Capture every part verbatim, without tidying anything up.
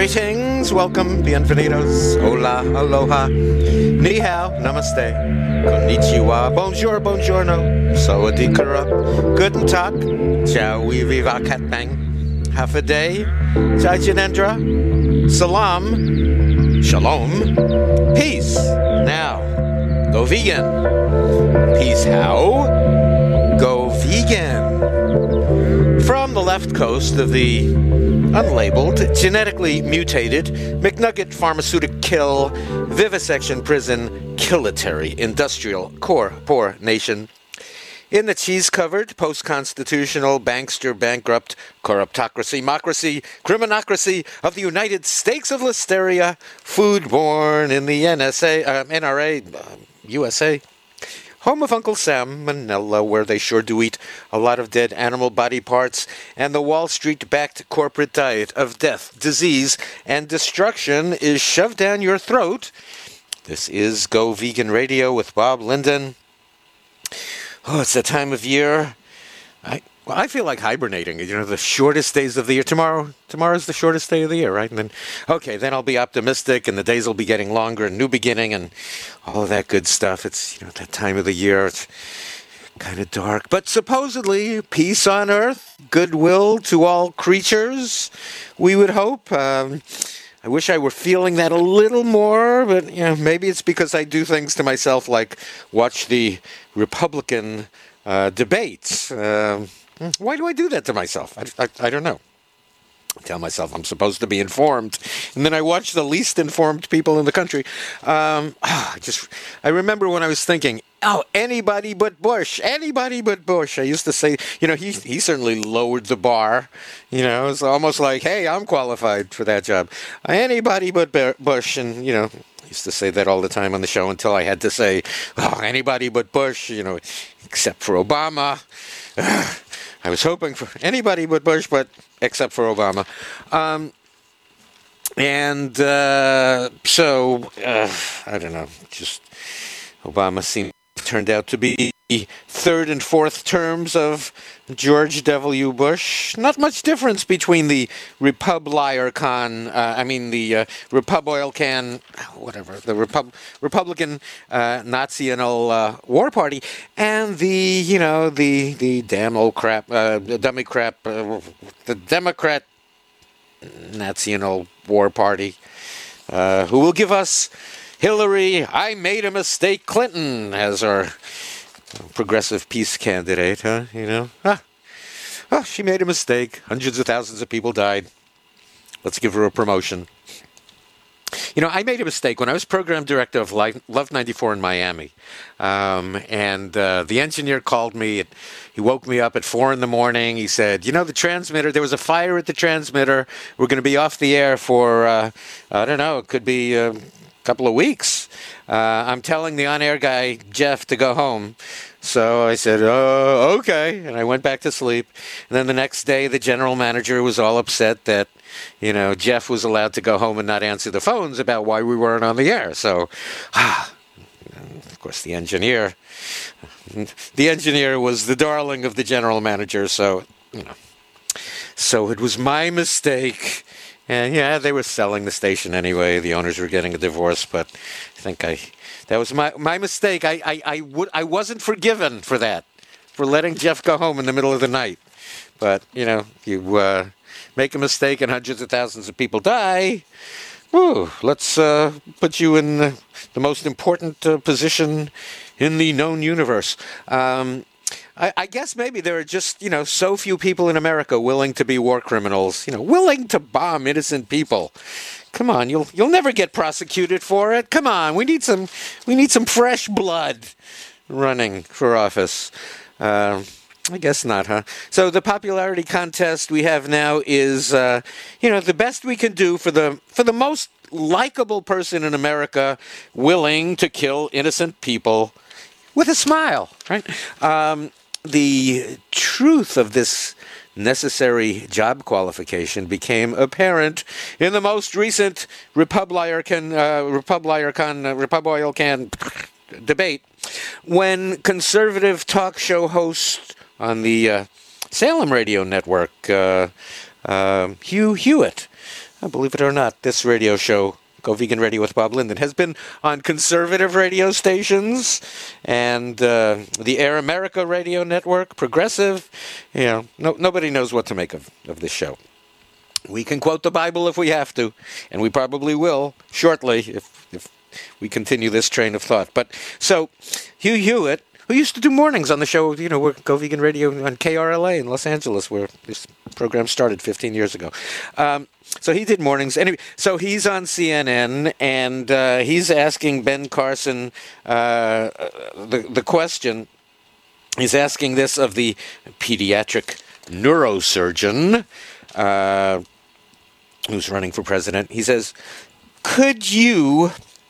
Greetings, welcome, bienvenidos, hola, aloha, ni hao, namaste, konnichiwa, bonjour, buongiorno, sawadee karup, guten tag, ciao, we viva kat bang, half a day, jai janendra, salam, shalom, peace. Now, go vegan. Peace how? Go vegan. From the left coast of the unlabeled, genetically mutated, McNugget pharmaceutical kill, vivisection prison, kilitary, industrial, core, poor nation. In the cheese-covered, post-constitutional, bankster, bankrupt, corruptocracy, mocracy, criminocracy of the United States of Listeria, food-borne in the N S A, uh, N R A, uh, U S A, home of Uncle Sam, Manila, where they sure do eat a lot of dead animal body parts, and the Wall Street-backed corporate diet of death, disease, and destruction is shoved down your throat. This is Go Vegan Radio with Bob Linden. Oh, it's that time of year. I well, I feel like hibernating. You know, the shortest days of the year. Tomorrow, tomorrow's the shortest day of the year, right? And then, okay, then I'll be optimistic, and the days will be getting longer, and new beginning, and all of that good stuff. It's, you know, that time of the year. It's kind of dark, but supposedly peace on earth, goodwill to all creatures. We would hope. Um, I wish I were feeling that a little more, but you know, maybe it's because I do things to myself like watch the Republican uh, debates. Um, why do I do that to myself? I, I, I don't know. I tell myself I'm supposed to be informed, and then I watch the least informed people in the country. Um, I just, I remember when I was thinking, oh, anybody but Bush, anybody but Bush. I used to say, you know, he he certainly lowered the bar. You know, it's almost like, hey, I'm qualified for that job. Anybody but Bush, and you know, I used to say that all the time on the show until I had to say, oh, anybody but Bush. You know, except for Obama. I was hoping for anybody but Bush, but except for Obama. Um, and uh, so, uh, I don't know, just Obama seemed turned out to be third and fourth terms of George W. Bush. Not much difference between the Republican, uh, I mean the uh, Republican, whatever, the Repub- Republican uh, National uh, War Party, and the, you know, the the damn old crap, uh, the dummy crap, uh, the Democrat National War Party, uh, who will give us Hillary, I made a mistake, Clinton, as our progressive peace candidate, huh? You know? Ah. Oh, she made a mistake. Hundreds of thousands of people died. Let's give her a promotion. You know, I made a mistake when I was program director of Love ninety-four in Miami. Um, and uh, the engineer called me. He woke me up at four in the morning. He said, you know, the transmitter, there was a fire at the transmitter. We're going to be off the air for, uh, I don't know, it could be a couple of weeks. Uh, I'm telling the on-air guy, Jeff, to go home. So I said, oh, okay. And I went back to sleep. And then the next day, the general manager was all upset that, you know, Jeff was allowed to go home and not answer the phones about why we weren't on the air. So, ah, of course, the engineer, the engineer was the darling of the general manager. So, you know, so it was my mistake. And yeah, they were selling the station anyway. The owners were getting a divorce, but I think I that was my my mistake. I I I, would, I wasn't forgiven for that, for letting Jeff go home in the middle of the night. But you know, you uh, make a mistake and hundreds of thousands of people die. Woo, let's uh, put you in the, the most important uh, position in the known universe. Um, I, I guess maybe there are just, you know, so few people in America willing to be war criminals, you know, willing to bomb innocent people. Come on, you'll you'll never get prosecuted for it. Come on, we need some we need some fresh blood running for office. Uh, I guess not, huh? So the popularity contest we have now is, uh, you know, the best we can do for the for the most likable person in America willing to kill innocent people with a smile, right? Um, the truth of this necessary job qualification became apparent in the most recent Republican uh, Republican uh, Republican debate, when conservative talk show host on the uh, Salem Radio Network, uh, uh, Hugh Hewitt, uh, believe it or not, this radio show, Go Vegan Radio with Bob Linden, has been on conservative radio stations and uh, the Air America radio network, progressive. You know, no, nobody knows what to make of, of this show. We can quote the Bible if we have to, and we probably will shortly if if we continue this train of thought. But so, Hugh Hewitt, who used to do mornings on the show, you know, we're Go Vegan Radio on K R L A in Los Angeles, where this program started fifteen years ago. Um, so he did mornings. Anyway, so he's on C N N, and uh, he's asking Ben Carson uh, the, the question. He's asking this of the pediatric neurosurgeon uh, who's running for president. He says, could you,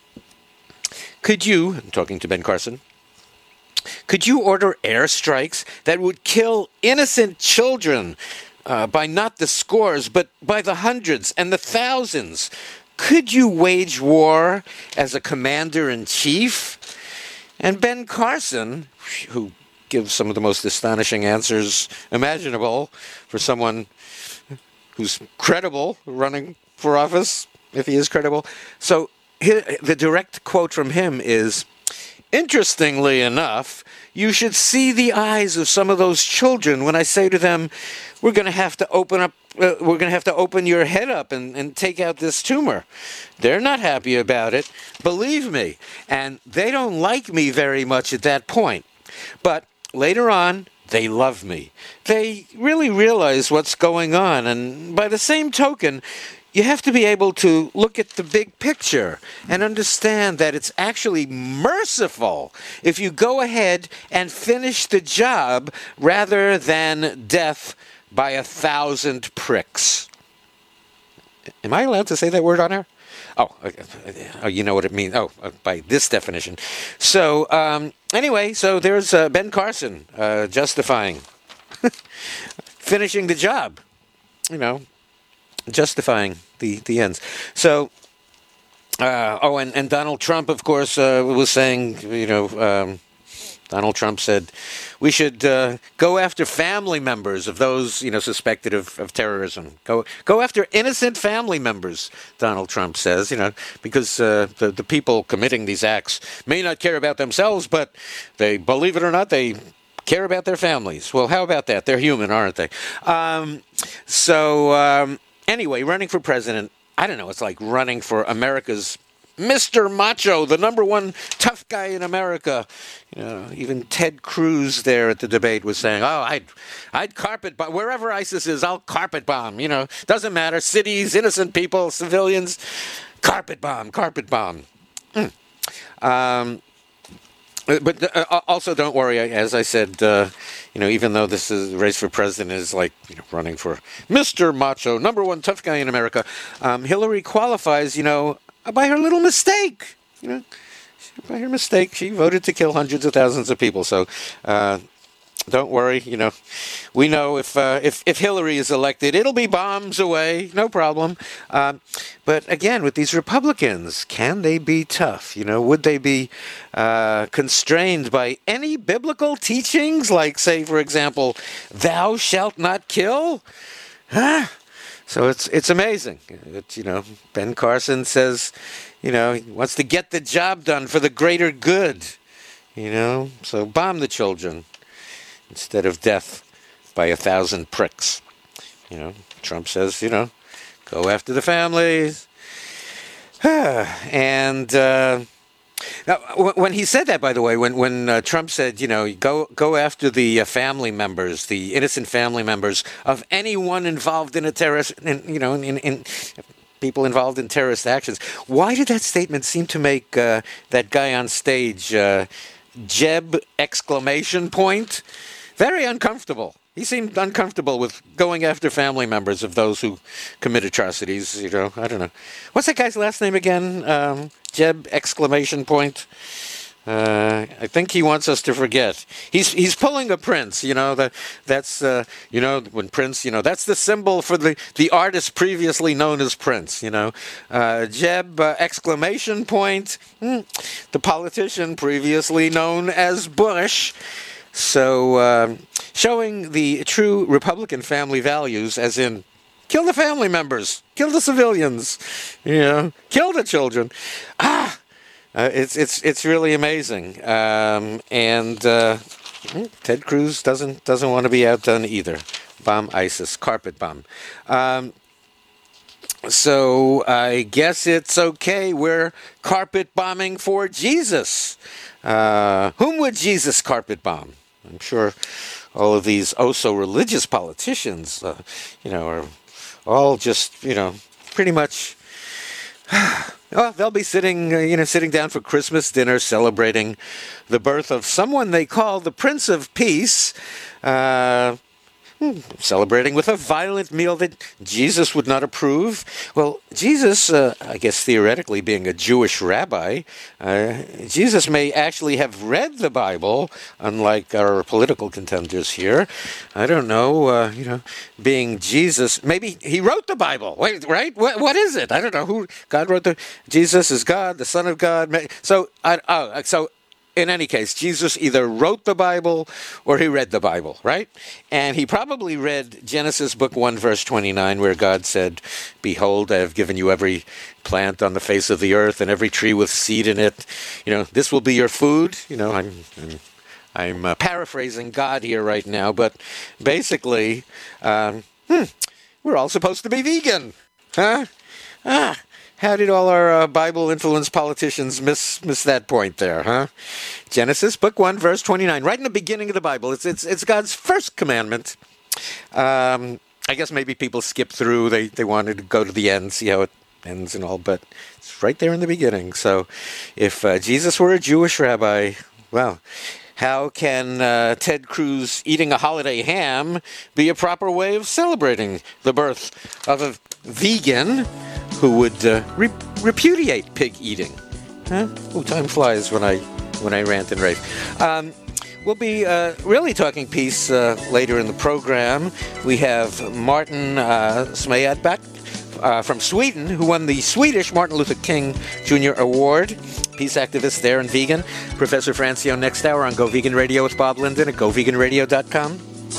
could you, I'm talking to Ben Carson, could you order airstrikes that would kill innocent children uh, by not the scores, but by the hundreds and the thousands? Could you wage war as a commander-in-chief? And Ben Carson, who gives some of the most astonishing answers imaginable for someone who's credible running for office, if he is credible. So here, the direct quote from him is, interestingly enough, you should see the eyes of some of those children when I say to them, we're going to have to open up, uh, we're going to have to open your head up and, and take out this tumor. They're not happy about it, believe me. And they don't like me very much at that point. But later on, they love me. They really realize what's going on. And by the same token, you have to be able to look at the big picture and understand that it's actually merciful if you go ahead and finish the job rather than death by a thousand pricks. Am I allowed to say that word on air? Oh, oh you know what it means. Oh, by this definition. So, um, anyway, so there's uh, Ben Carson uh, justifying finishing the job. You know, justifying the, the ends. So, uh, oh, and, and Donald Trump, of course, uh, was saying, you know, um, Donald Trump said we should uh, go after family members of those, you know, suspected of, of terrorism. Go go after innocent family members, Donald Trump says, you know, because uh, the, the people committing these acts may not care about themselves, but they, believe it or not, they care about their families. Well, how about that? They're human, aren't they? Um, so, um, anyway, running for president, I don't know, it's like running for America's Mister Macho, the number one tough guy in America. You know, even Ted Cruz there at the debate was saying, oh, I'd, I'd carpet bomb. Wherever ISIS is, I'll carpet bomb. You know, doesn't matter. Cities, innocent people, civilians, carpet bomb, carpet bomb. Mm. Um, but uh, also, don't worry. As I said, uh, you know, even though this is race for president is like, you know, running for Mister Macho, number one tough guy in America, um, Hillary qualifies, you know, by her little mistake. You know, by her mistake, she voted to kill hundreds of thousands of people. So, uh, don't worry. You know, we know if uh, if if Hillary is elected, it'll be bombs away, no problem. Um, but again, with these Republicans, can they be tough? You know, would they be uh, constrained by any biblical teachings, like, say, for example, "Thou shalt not kill"? Huh? So it's it's amazing. It, you know, Ben Carson says, you know, he wants to get the job done for the greater good. You know, so bomb the children instead of death by a thousand pricks. You know, Trump says, you know, go after the families. and uh, now, when he said that, by the way, when when uh, Trump said, you know, go go after the uh, family members, the innocent family members of anyone involved in a terrorist, in, you know, in, in people involved in terrorist actions. Why did that statement seem to make uh, that guy on stage, uh, Jeb exclamation point, very uncomfortable? He seemed uncomfortable with going after family members of those who commit atrocities. You know, I don't know. What's that guy's last name again? Um, Jeb exclamation point. Uh, I think he wants us to forget. He's he's pulling a Prince. You know that that's uh, you know when Prince. You know that's the symbol for the the artist previously known as Prince. You know, uh, Jeb uh, exclamation point. Hmm, the politician previously known as Bush. So, uh, showing the true Republican family values, as in Kill the family members. Kill the civilians. You know, kill the children. Ah, uh, it's it's it's really amazing. Um, and uh, Ted Cruz doesn't doesn't want to be outdone either. Bomb ISIS, carpet bomb. Um, so I guess it's okay. We're carpet bombing for Jesus. Uh, whom would Jesus carpet bomb? I'm sure all of these oh-so-religious politicians, uh, you know, are all just, you know, pretty much, well, they'll be sitting, uh, you know, sitting down for Christmas dinner celebrating the birth of someone they call the Prince of Peace, uh, celebrating with a violent meal that Jesus would not approve. Well, Jesus, uh, I guess theoretically being a Jewish rabbi, uh, Jesus may actually have read the Bible, unlike our political contenders here. I don't know, uh, you know, being Jesus, maybe he wrote the Bible. Wait, right? What, what is it? I don't know who. God wrote the. Jesus is God, the Son of God. So, I, oh, so. In any case, Jesus either wrote the Bible or he read the Bible, right? And he probably read Genesis book one, verse twenty-nine, where God said, "Behold, I have given you every plant on the face of the earth and every tree with seed in it. You know, this will be your food." You know, I'm I'm, I'm uh, paraphrasing God here right now, but basically, um, hmm, we're all supposed to be vegan, huh? Ah. How did all our uh, Bible-influenced politicians miss miss that point there, huh? Genesis, book one, verse twenty-nine, right in the beginning of the Bible. It's it's it's God's first commandment. Um, I guess maybe people skip through. They they wanted to go to the end, see how it ends and all, but it's right there in the beginning. So, if uh, Jesus were a Jewish rabbi, well, how can uh, Ted Cruz eating a holiday ham be a proper way of celebrating the birth of a vegan who would uh, re- repudiate pig eating? Huh? Oh, time flies when I when I rant and rave. Um, we'll be uh, really talking peace uh, later in the program. We have Martin uh, Smayatback uh, from Sweden, who won the Swedish Martin Luther King Junior Award. Peace activist there and vegan. Professor Francio next hour on Go Vegan Radio with Bob Linden at go vegan radio dot com.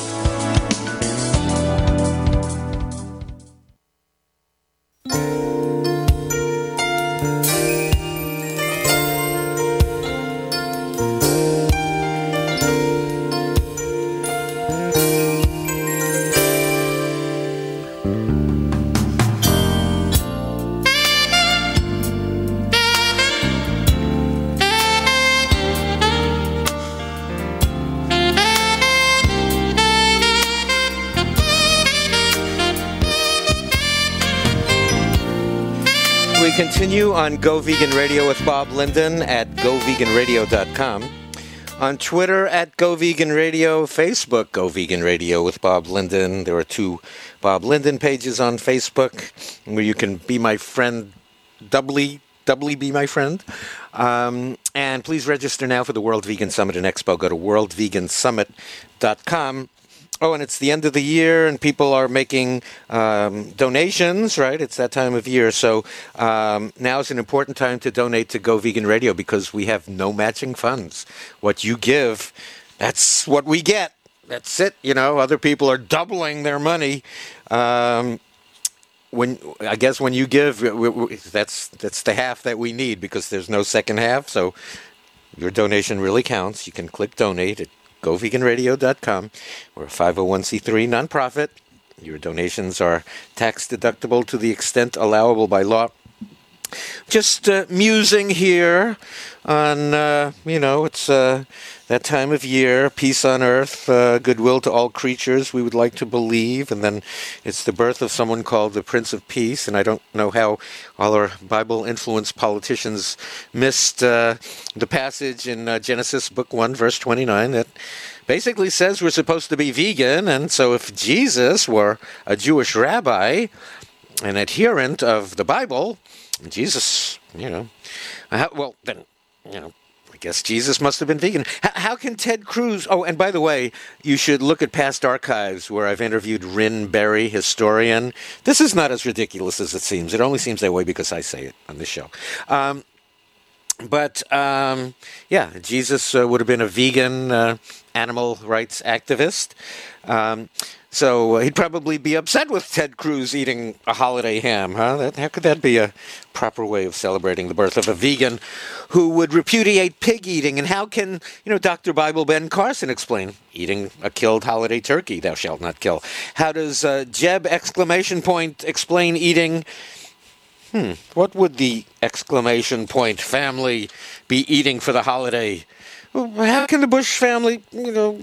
Continue on Go Vegan Radio with Bob Linden at go vegan radio dot com. On Twitter at Go Vegan Radio, Facebook Go Vegan Radio with Bob Linden. There are two Bob Linden pages on Facebook where you can be my friend, doubly, doubly be my friend. Um, and please register now for the World Vegan Summit and Expo. Go to world vegan summit dot com. Oh, and it's the end of the year, and people are making um, donations, right? It's that time of year. So um, now is an important time to donate to Go Vegan Radio because we have no matching funds. What you give, that's what we get. That's it. You know, other people are doubling their money. Um, when I guess when you give, we, we, that's that's the half that we need because there's no second half. So your donation really counts. You can click donate at go vegan radio dot com. We're a five oh one c three nonprofit. Your donations are tax deductible to the extent allowable by law. Just uh, musing here on, uh, you know, it's uh, that time of year, peace on earth, uh, goodwill to all creatures, we would like to believe. And then it's the birth of someone called the Prince of Peace. And I don't know how all our Bible-influenced politicians missed uh, the passage in uh, Genesis book one, verse twenty-nine, that basically says we're supposed to be vegan. And so if Jesus were a Jewish rabbi, an adherent of the Bible, Jesus, you know, how, well, then, you know, I guess Jesus must have been vegan. How, how can Ted Cruz... Oh, and by the way, you should look at past archives where I've interviewed Rin Berry, historian. This is not as ridiculous as it seems. It only seems that way because I say it on this show. Um, but, um, yeah, Jesus uh, would have been a vegan uh, animal rights activist. Um, So uh, he'd probably be upset with Ted Cruz eating a holiday ham, huh? That, how could that be a proper way of celebrating the birth of a vegan who would repudiate pig eating? And how can, you know, Doctor Bible Ben Carson explain eating a killed holiday turkey, thou shalt not kill? How does uh, Jeb exclamation point explain eating... Hmm, what would the exclamation point family be eating for the holiday? Well, how can the Bush family, you know,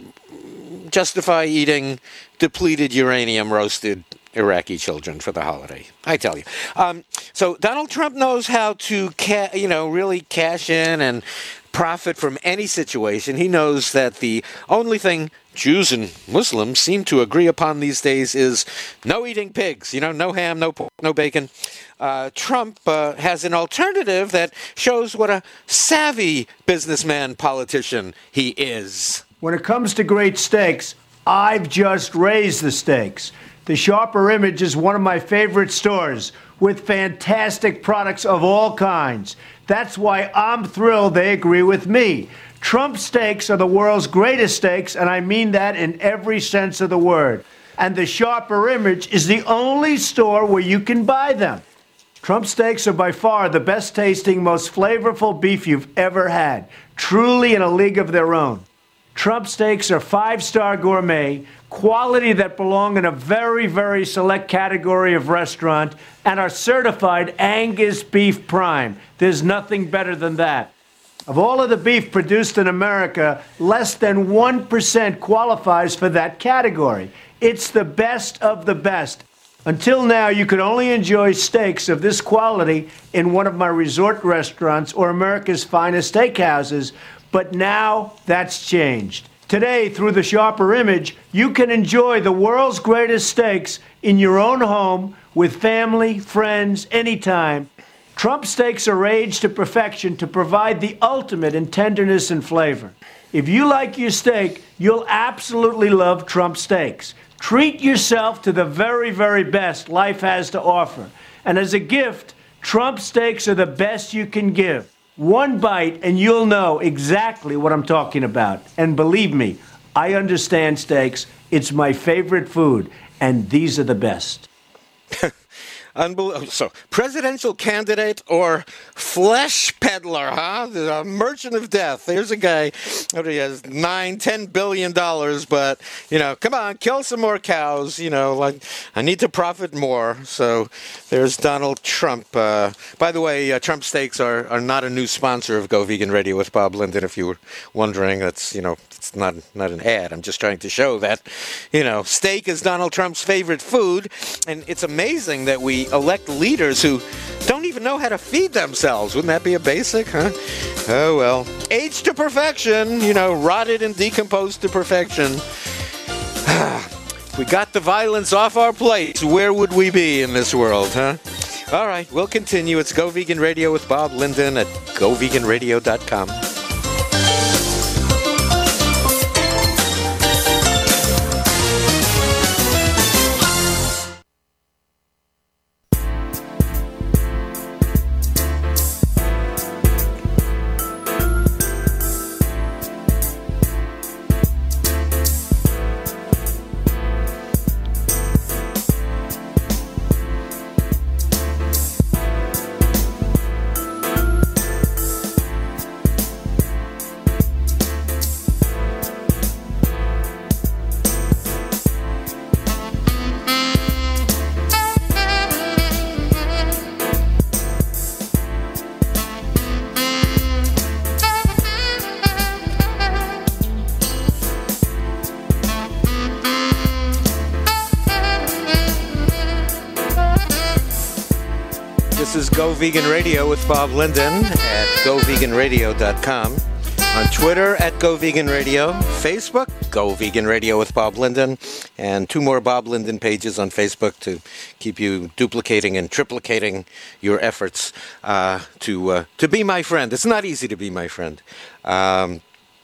justify eating depleted uranium roasted Iraqi children for the holiday? I tell you. Um, so Donald Trump knows how to, ca- you know, really cash in and profit from any situation. He knows that the only thing Jews and Muslims seem to agree upon these days is no eating pigs, you know, no ham, no pork, no bacon. Uh, Trump uh, has an alternative that shows what a savvy businessman politician he is. When it comes to great steaks, I've just raised the stakes. The Sharper Image is one of my favorite stores with fantastic products of all kinds. That's why I'm thrilled they agree with me. Trump steaks are the world's greatest steaks, and I mean that in every sense of the word. And the Sharper Image is the only store where you can buy them. Trump steaks are by far the best tasting, most flavorful beef you've ever had. Truly in a league of their own. Trump steaks are five-star gourmet, quality that belong in a very, very select category of restaurant, and are certified Angus Beef Prime. There's nothing better than that. Of all of the beef produced in America, less than one percent qualifies for that category. It's the best of the best. Until now, you could only enjoy steaks of this quality in one of my resort restaurants or America's finest steakhouses, but now that's changed. Today, through the Sharper Image, you can enjoy the world's greatest steaks in your own home with family, friends, anytime. Trump steaks are aged to perfection to provide the ultimate in tenderness and flavor. If you like your steak, you'll absolutely love Trump steaks. Treat yourself to the very, very best life has to offer. And as a gift, Trump steaks are the best you can give. One bite and you'll know exactly what I'm talking about. And believe me, I understand steaks. It's my favorite food, and these are the best. Unbelievable. So, presidential candidate or flesh peddler, huh? The merchant of death. There's a guy who has nine, ten billion dollars, but, you know, come on, kill some more cows. You know, like, I need to profit more. So, there's Donald Trump. Uh, by the way, uh, Trump steaks are, are not a new sponsor of Go Vegan Radio with Bob Linden, if you were wondering. That's, you know, it's not, not an ad. I'm just trying to show that, you know, steak is Donald Trump's favorite food. And it's amazing that we elect leaders who don't even know how to feed themselves. Wouldn't that be a basic, huh? Oh, well. Aged to perfection, you know, rotted and decomposed to perfection. If we got the violence off our plates, where would we be in this world, huh? All right, we'll continue. It's Go Vegan Radio with Bob Linden at go vegan radio dot com. This is Go Vegan Radio with Bob Linden at go vegan radio dot com. On Twitter at Go Vegan Radio. Facebook, Go Vegan Radio with Bob Linden. And two more Bob Linden pages on Facebook to keep you duplicating and triplicating your efforts uh, to uh, to be my friend. It's not easy to be my friend. Um,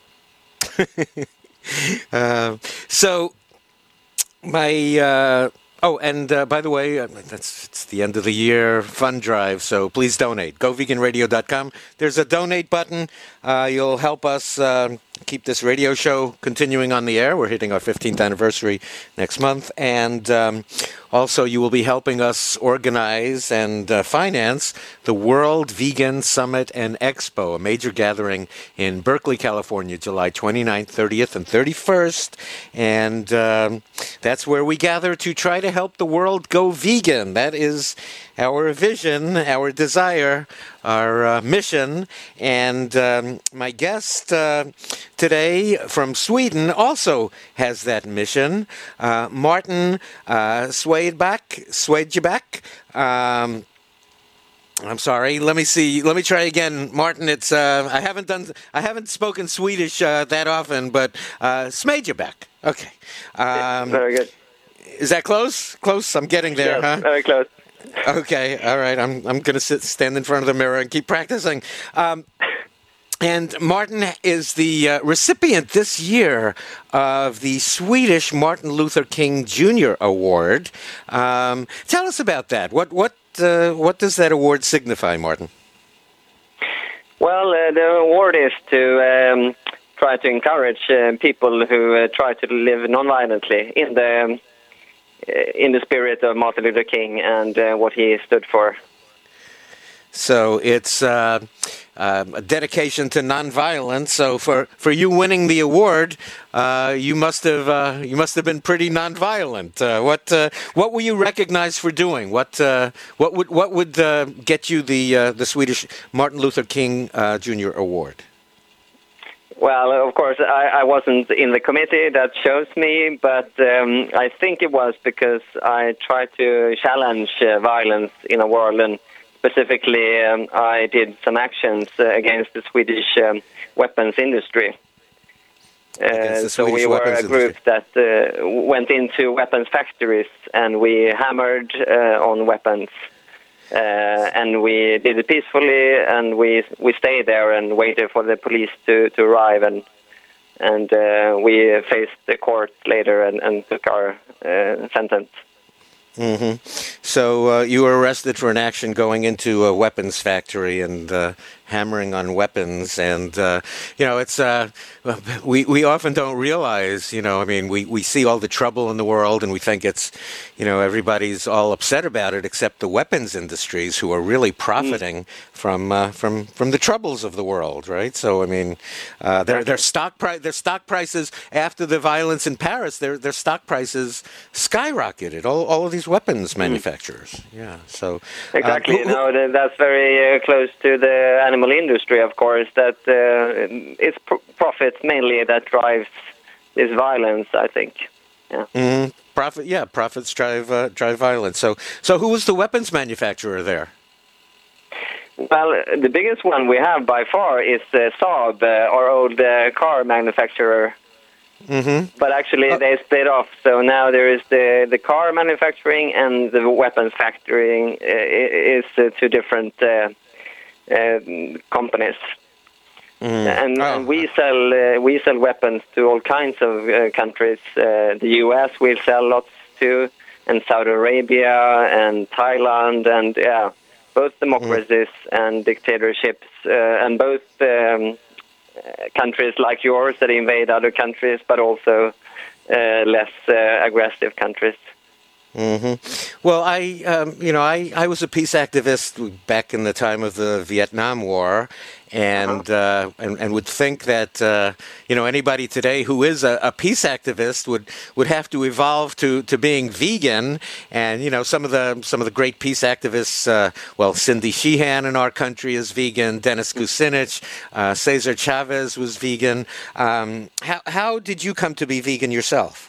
uh, so, my... Uh, Oh, and uh, by the way, uh, that's it's the end of the year fund drive, so please donate. go vegan radio dot com. There's a donate button. Uh, you'll help us uh, keep this radio show continuing on the air. We're hitting our fifteenth anniversary next month. And um, also, you will be helping us organize and uh, finance the World Vegan Summit and Expo, a major gathering in Berkeley, California, July twenty-ninth, thirtieth, and thirty-first. And um, that's where we gather to try to help the world go vegan. That is our vision, our desire, our uh, mission. And um, my guest uh, today from Sweden also has that mission. Uh, Martin uh, Svedback, Svedback. Um, I'm sorry. Let me see. Let me try again, Martin. It's uh, I haven't done. I haven't spoken Swedish uh, that often, but uh, Svedback. Okay. Um, very good. Is that close? Close. I'm getting there, yes, huh? Very close. Okay, all right. I'm I'm going to sit, stand in front of the mirror and keep practicing. Um, and Martin is the uh, recipient this year of the Swedish Martin Luther King Junior Award. Um, tell us about that. What what uh, what does that award signify, Martin? Well, uh, the award is to um, try to encourage uh, people who uh, try to live nonviolently in the um, in the spirit of Martin Luther King and uh, what he stood for. So it's uh, uh, a dedication to nonviolence. So for, for you winning the award, uh, you must have uh, you must have been pretty nonviolent. Uh, what uh, what were you recognized for doing? What uh, what would what would uh, get you the uh, the Swedish Martin Luther King uh, Junior Award? Well, of course, I, I wasn't in the committee that chose me, but um, I think it was because I tried to challenge uh, violence in the world, and specifically um, I did some actions uh, against the Swedish um, weapons industry. Uh, so we were a group that uh, went into weapons factories, and we hammered uh, on weapons. Uh, and we did it peacefully, and we we stayed there and waited for the police to, to arrive, and and uh, we faced the court later and, and took our uh, sentence. Mm-hmm. So uh, you were arrested for an action going into a weapons factory and uh, hammering on weapons, and uh, you know it's uh, we we often don't realize, you know, I mean we, we see all the trouble in the world and we think it's, you know, everybody's all upset about it except the weapons industries who are really profiting mm. from uh, from from the troubles of the world, right? So I mean uh, their their stock price their stock prices after the violence in Paris, their their stock prices skyrocketed. All all of these weapons manufacturers, mm. yeah. So exactly, um, you know, that's very uh, close to the animal industry, of course. That uh, it's pr- profits mainly that drives this violence, I think. Yeah. Mm, profit, yeah, profits drive uh, drive violence. So, so who was the weapons manufacturer there? Well, the biggest one we have by far is uh, Saab, uh, our old uh, car manufacturer. Mm-hmm. But actually, uh, they split off. So now there is the the car manufacturing and the weapons factoring uh, is uh, two different uh, uh, companies. Mm. And, oh. and we sell uh, we sell weapons to all kinds of uh, countries. Uh, the U S we sell lots to, and Saudi Arabia and Thailand, and yeah, both democracies mm. and dictatorships, uh, and both um, countries like yours that invade other countries, but also uh, less uh, aggressive countries. Mm-hmm. Well, I, um, you know, I, I was a peace activist back in the time of the Vietnam War, and uh, and, and would think that uh, you know, anybody today who is a, a peace activist would, would have to evolve to, to being vegan. And you know, some of the some of the great peace activists, uh, well, Cindy Sheehan in our country is vegan. Denis Kucinich, uh, Cesar Chavez was vegan. Um, how how did you come to be vegan yourself?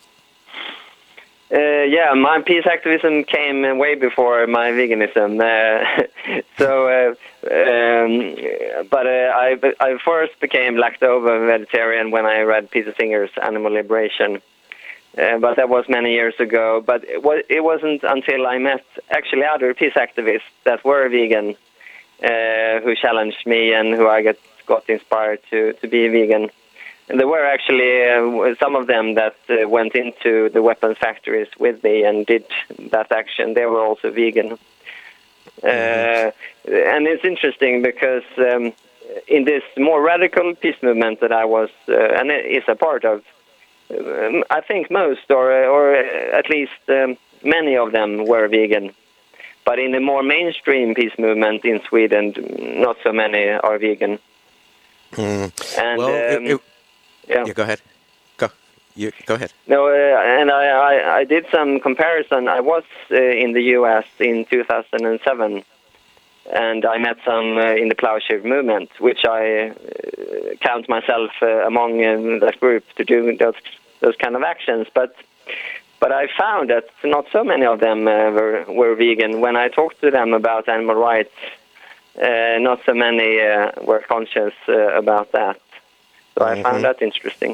Uh, yeah, my peace activism came way before my veganism. Uh, so, uh, um, but uh, I, I first became lacto-vegetarian when I read Peter Singer's Animal Liberation. Uh, but that was many years ago. But it, was, it wasn't until I met actually other peace activists that were vegan uh, who challenged me and who I got, got inspired to, to be vegan. And there were actually uh, some of them that uh, went into the weapons factories with me and did that action. They were also vegan. Mm-hmm. Uh, and it's interesting because um, in this more radical peace movement that I was uh, and is a part of, um, I think most, or or at least um, many of them were vegan. But in the more mainstream peace movement in Sweden, not so many are vegan. Mm. And well, um, it, it, yeah. yeah, go ahead. Go, you go ahead. No, uh, and I, I, I did some comparison. I was uh, in the U S in two thousand seven, and I met some uh, in the Plowshare movement, which I uh, count myself uh, among uh, that group to do those those kind of actions. But but I found that not so many of them uh, were were vegan. When I talked to them about animal rights, uh, not so many uh, were conscious uh, about that. So I mm-hmm. found that interesting.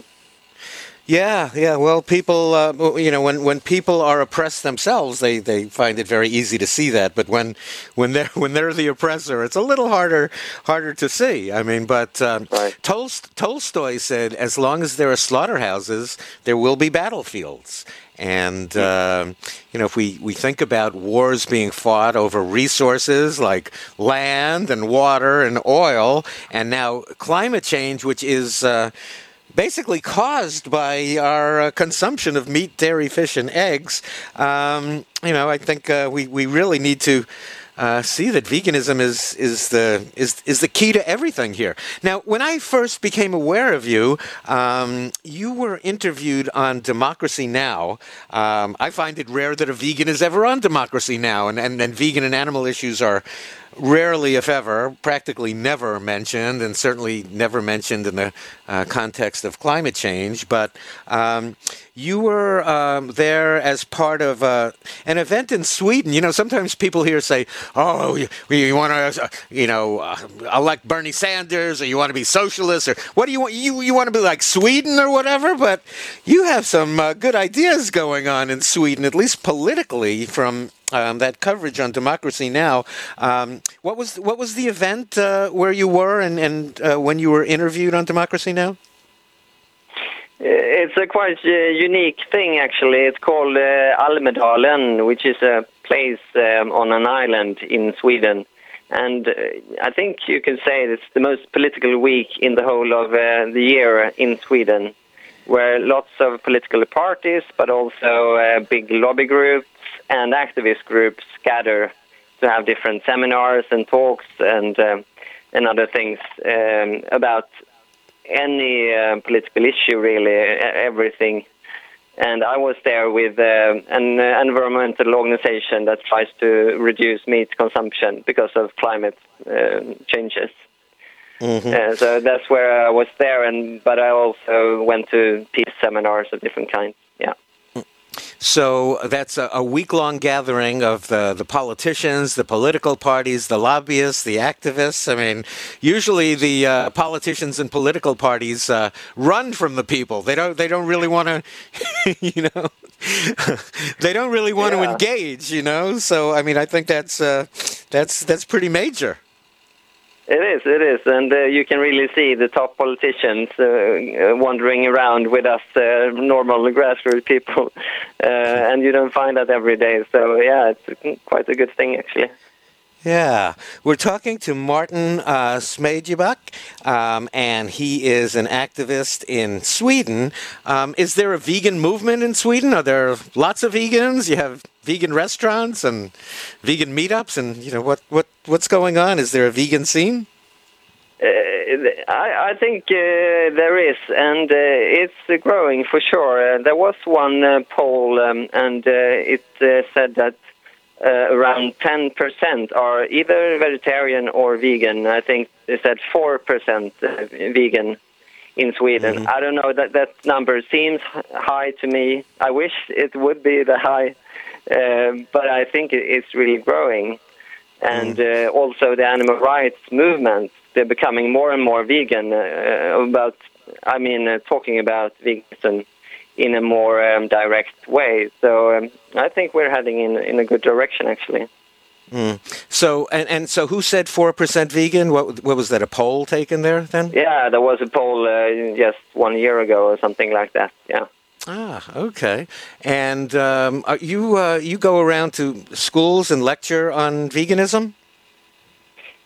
Yeah, yeah. Well, people, uh, you know, when, when people are oppressed themselves, they, they find it very easy to see that. But when when they're when they're the oppressor, it's a little harder harder to see. I mean, but um, right. Tolst- Tolstoy said, as long as there are slaughterhouses, there will be battlefields. And, uh, you know, if we, we think about wars being fought over resources like land and water and oil, and now climate change, which is uh, basically caused by our uh, consumption of meat, dairy, fish, and eggs, um, you know, I think uh, we, we really need to Uh, see that veganism is is the is is the key to everything here. Now, when I first became aware of you, um, you were interviewed on Democracy Now! Um, I find it rare that a vegan is ever on Democracy Now! and and, and vegan and animal issues are rarely, if ever, practically never mentioned, and certainly never mentioned in the uh, context of climate change. But um, you were um, there as part of uh, an event in Sweden. You know, sometimes people here say, oh, you, you want to, uh, you know, uh, elect Bernie Sanders, or you want to be socialist, or what do you want? You, you want to be like Sweden or whatever? But you have some uh, good ideas going on in Sweden, at least politically, from Um, that coverage on Democracy Now! Um, what was what was the event uh, where you were, and, and uh, when you were interviewed on Democracy Now! It's a quite uh, unique thing, actually. It's called uh, Almedalen, which is a place um, on an island in Sweden. And uh, I think you can say it's the most political week in the whole of uh, the year in Sweden, where lots of political parties, but also uh, big lobby groups and activist groups gather to have different seminars and talks and um, and other things um, about any uh, political issue, really, everything. And I was there with uh, an uh, environmental organization that tries to reduce meat consumption because of climate uh, changes. Mm-hmm. Uh, so that's where I was there, and but I also went to peace seminars of different kinds. Yeah. So that's a, a week-long gathering of the, the politicians, the political parties, the lobbyists, the activists. I mean, usually the uh, politicians and political parties uh, run from the people. They don't. They don't really want to, you know. They don't really want yeah. to engage, you know. So I mean, I think that's uh, that's that's pretty major. It is, it is, and uh, you can really see the top politicians uh, wandering around with us uh, normal grassroots people, uh, and you don't find that every day. So yeah, it's quite a good thing, actually. Yeah, we're talking to Martin uh, Smedjeback, um, and he is an activist in Sweden. Um, is there a vegan movement in Sweden? Are there lots of vegans? You have vegan restaurants and vegan meetups, and you know what, what what's going on? Is there a vegan scene? Uh, I, I think uh, there is, and uh, it's growing for sure. Uh, there was one uh, poll, um, and uh, it uh, said that Uh, around ten percent are either vegetarian or vegan. I think they said four percent uh, vegan in Sweden. Mm-hmm. I don't know, that that number seems high to me. I wish it would be the high, uh, but I think it's really growing. And mm. uh, also the animal rights movement, they're becoming more and more vegan uh, about, I mean, uh, talking about veganism in a more um, direct way. So um, I think we're heading in in a good direction, actually. Mm. So and, and so who said four percent vegan? What what was that, a poll taken there then? Yeah, there was a poll uh, just one year ago or something like that, yeah. Ah, okay. And um, are you uh, you go around to schools and lecture on veganism?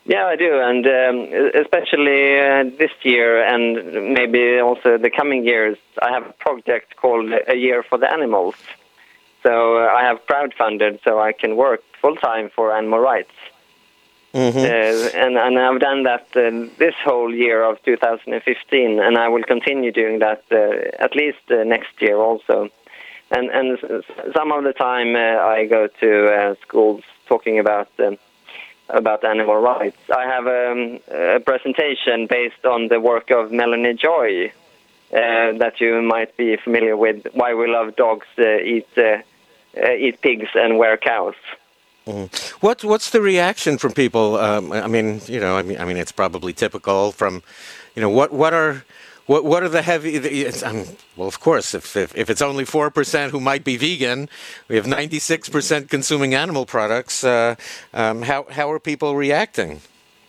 Yeah, I do, and um, especially uh, this year and maybe also the coming years, I have a project called A Year for the Animals. So uh, I have crowdfunded so I can work full-time for animal rights. Mm-hmm. Uh, and, and I've done that uh, this whole year of two thousand fifteen, and I will continue doing that uh, at least uh, next year also. And, and some of the time uh, I go to uh, schools talking about um, about animal rights. I have um, a presentation based on the work of Melanie Joy uh, that you might be familiar with. Why we love dogs, uh, eat uh, uh, eat pigs, and wear cows. Mm. What what's the reaction from people? Um, I mean, you know, I mean, I mean, it's probably typical from, you know, what what are. What what are the heavy? It's, um, well, of course, if, if if it's only four percent who might be vegan, we have ninety six percent consuming animal products. Uh, um, how how are people reacting?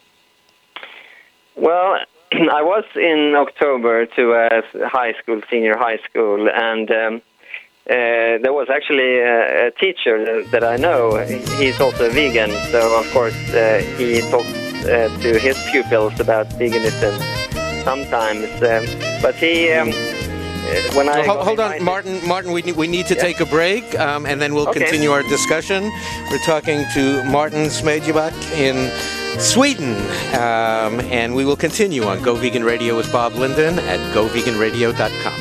Well, I was in October to a high school, senior high school, and um, uh, there was actually a, a teacher that I know. He's also vegan, so of course uh, he talks uh, to his pupils about veganism. Sometimes, um, but he. Um, when I well, hold, hold on, Martin. Martin, we need, we need to yeah. take a break, um, and then we'll okay. continue our discussion. We're talking to Martin Smedjeback in Sweden, um, and we will continue on Go Vegan Radio with Bob Linden at go vegan radio dot com.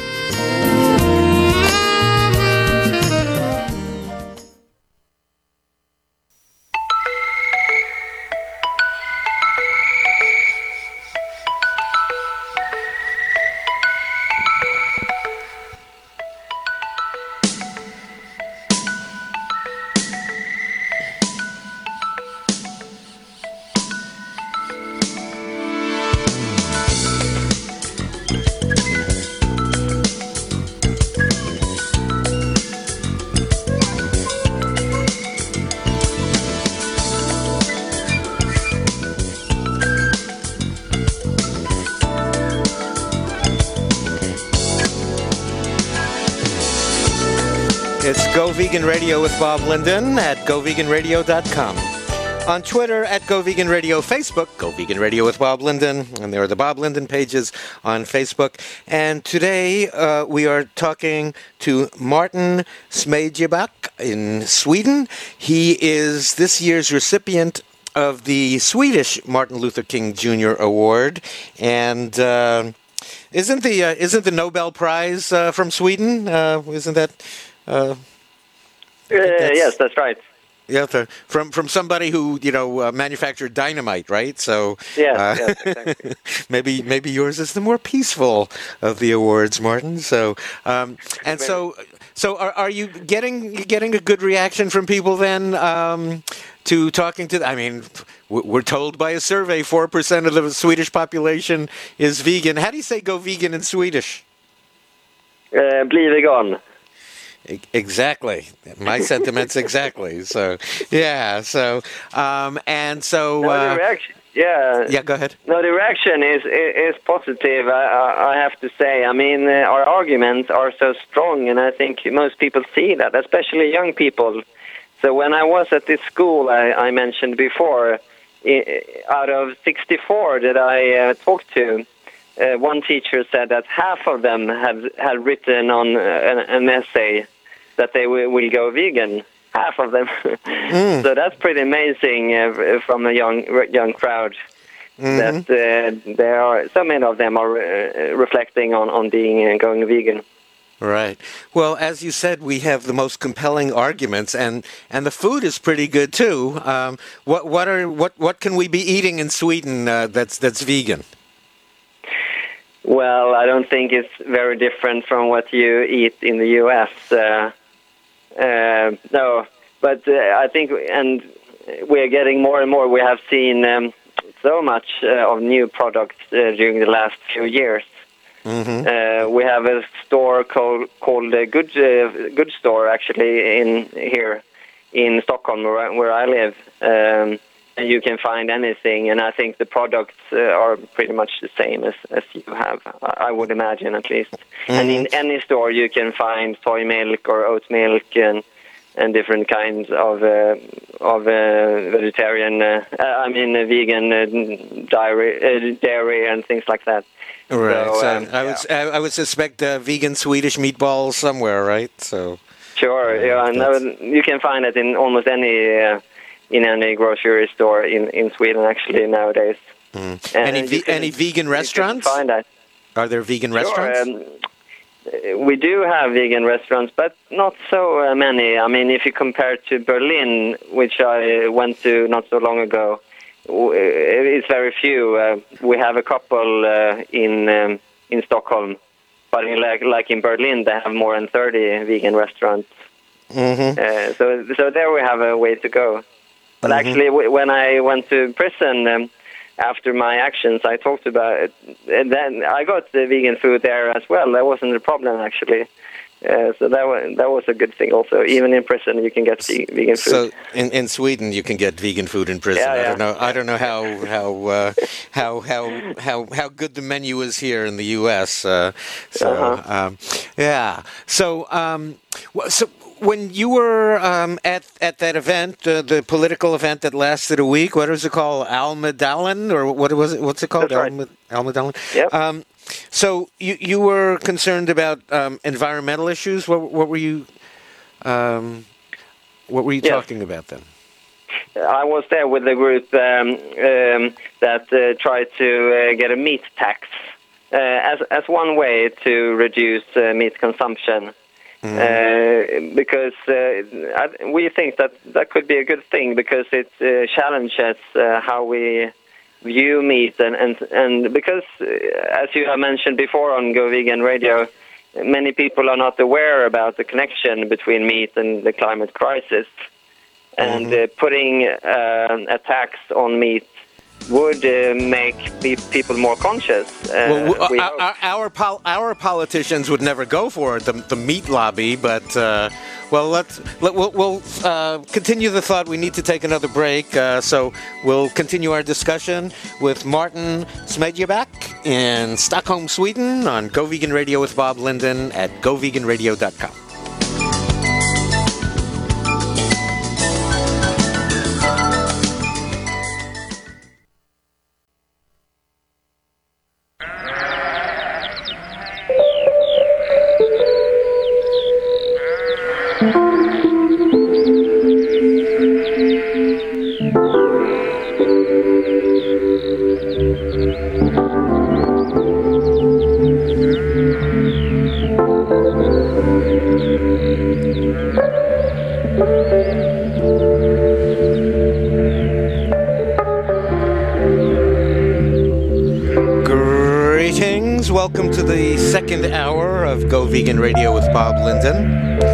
It's Go Vegan Radio with Bob Linden at go vegan radio dot com. On Twitter, at Go Vegan Radio. Facebook, Go Vegan Radio with Bob Linden. And there are the Bob Linden pages on Facebook. And today uh, we are talking to Martin Smedjeback in Sweden. He is this year's recipient of the Swedish Martin Luther King Junior Award. And uh, isn't the uh, isn't the Nobel Prize uh, from Sweden? Uh, isn't that... Uh, uh, yes, that's right. Yeah, from from somebody who you know uh, manufactured dynamite, right? So yes, uh, yes, exactly. maybe maybe yours is the more peaceful of the awards, Martin. So um, and so so are, are you getting you getting a good reaction from people then um, to talking to? I mean, we're told by a survey four percent of the Swedish population is vegan. How do you say "go vegan" in Swedish? Uh, bli vegan. Exactly. My sentiments exactly. So, yeah. So, um, and so... No, uh, the reaction, yeah. Yeah, go ahead. No, the reaction is is positive, I, I have to say. I mean, uh, our arguments are so strong, and I think most people see that, especially young people. So when I was at this school I, I mentioned before, I, out of sixty-four that I uh, talked to, Uh, one teacher said that half of them had had written on uh, an, an essay that they will, will go vegan. Half of them. mm. So that's pretty amazing uh, from a young young crowd. Mm-hmm. That uh, there are so many of them are uh, reflecting on on being uh, going vegan. Right. Well, as you said, we have the most compelling arguments, and, and the food is pretty good too. Um, what what are what what can we be eating in Sweden uh, that's that's vegan? Well, I don't think it's very different from what you eat in the U S. Uh, uh, no, but uh, I think, and we're getting more and more. We have seen um, so much uh, of new products uh, during the last few years. Mm-hmm. Uh, we have a store called called uh, Good uh, Good Store actually in here in Stockholm, where, where I live. Um, You can find anything, and I think the products uh, are pretty much the same as, as you have, I would imagine at least. Mm-hmm. And in any store you can find soy milk or oat milk and and different kinds of uh, of uh, vegetarian, uh, I mean uh, vegan uh, dairy, uh, dairy and things like that. Right. So, So um, I yeah. would I I would suspect uh, vegan Swedish meatballs somewhere, right? So Sure, yeah, and that's- you can find it in almost any uh, in any grocery store in, in Sweden actually nowadays. Mm. And Any you ve- can- any vegan you can restaurants? Find that. Are there vegan Sure, restaurants? um, we do have vegan restaurants, but not so uh, many. I mean, if you compare to Berlin, which I went to not so long ago, w- it's very few. Uh, we have a couple uh, in um, in Stockholm, but in, like like in Berlin, they have more than thirty vegan restaurants. Mm-hmm. Uh, so so there we have a way to go. But Mhm. actually, w- when I went to prison. Um, After my actions, I talked about it, and then I got the vegan food there as well. That wasn't a problem, actually. Uh, so that was, that was a good thing also. Even in prison, you can get ve- vegan food. So in, in Sweden, you can get vegan food in prison. Yeah, I yeah. don't know. I don't know how how uh, how how how how good the menu is here in the U S. Uh, so Uh-huh. um, yeah. So um, wh- so. When you were um, at at that event, uh, the political event that lasted a week, what was it called? Almedalen, or what was it? What's it called? That's right. Alme- Almedalen. Yep. Um, so you you were concerned about um, environmental issues. What what were you um, what were you Yes. talking about then? I was there with the group um, um, that uh, tried to uh, get a meat tax uh, as as one way to reduce uh, meat consumption. Uh, because uh, I, we think that that could be a good thing because it uh, challenges uh, how we view meat and and, and because uh, as you have mentioned before on Go Vegan Radio, many people are not aware about the connection between meat and the climate crisis, and uh, putting uh, a tax on meat would uh, make pe- people more conscious. Uh, Well, w- we our hope. our our, pol- our politicians would never go for it, the, the meat lobby. But uh, well, let's let, we'll, we'll uh, continue the thought. We need to take another break, uh, so we'll continue our discussion with Martin Smedjeback in Stockholm, Sweden, on Go Vegan Radio with Bob Linden at go vegan radio dot com. Greetings. Welcome to the second hour of Go Vegan Radio with Bob Linden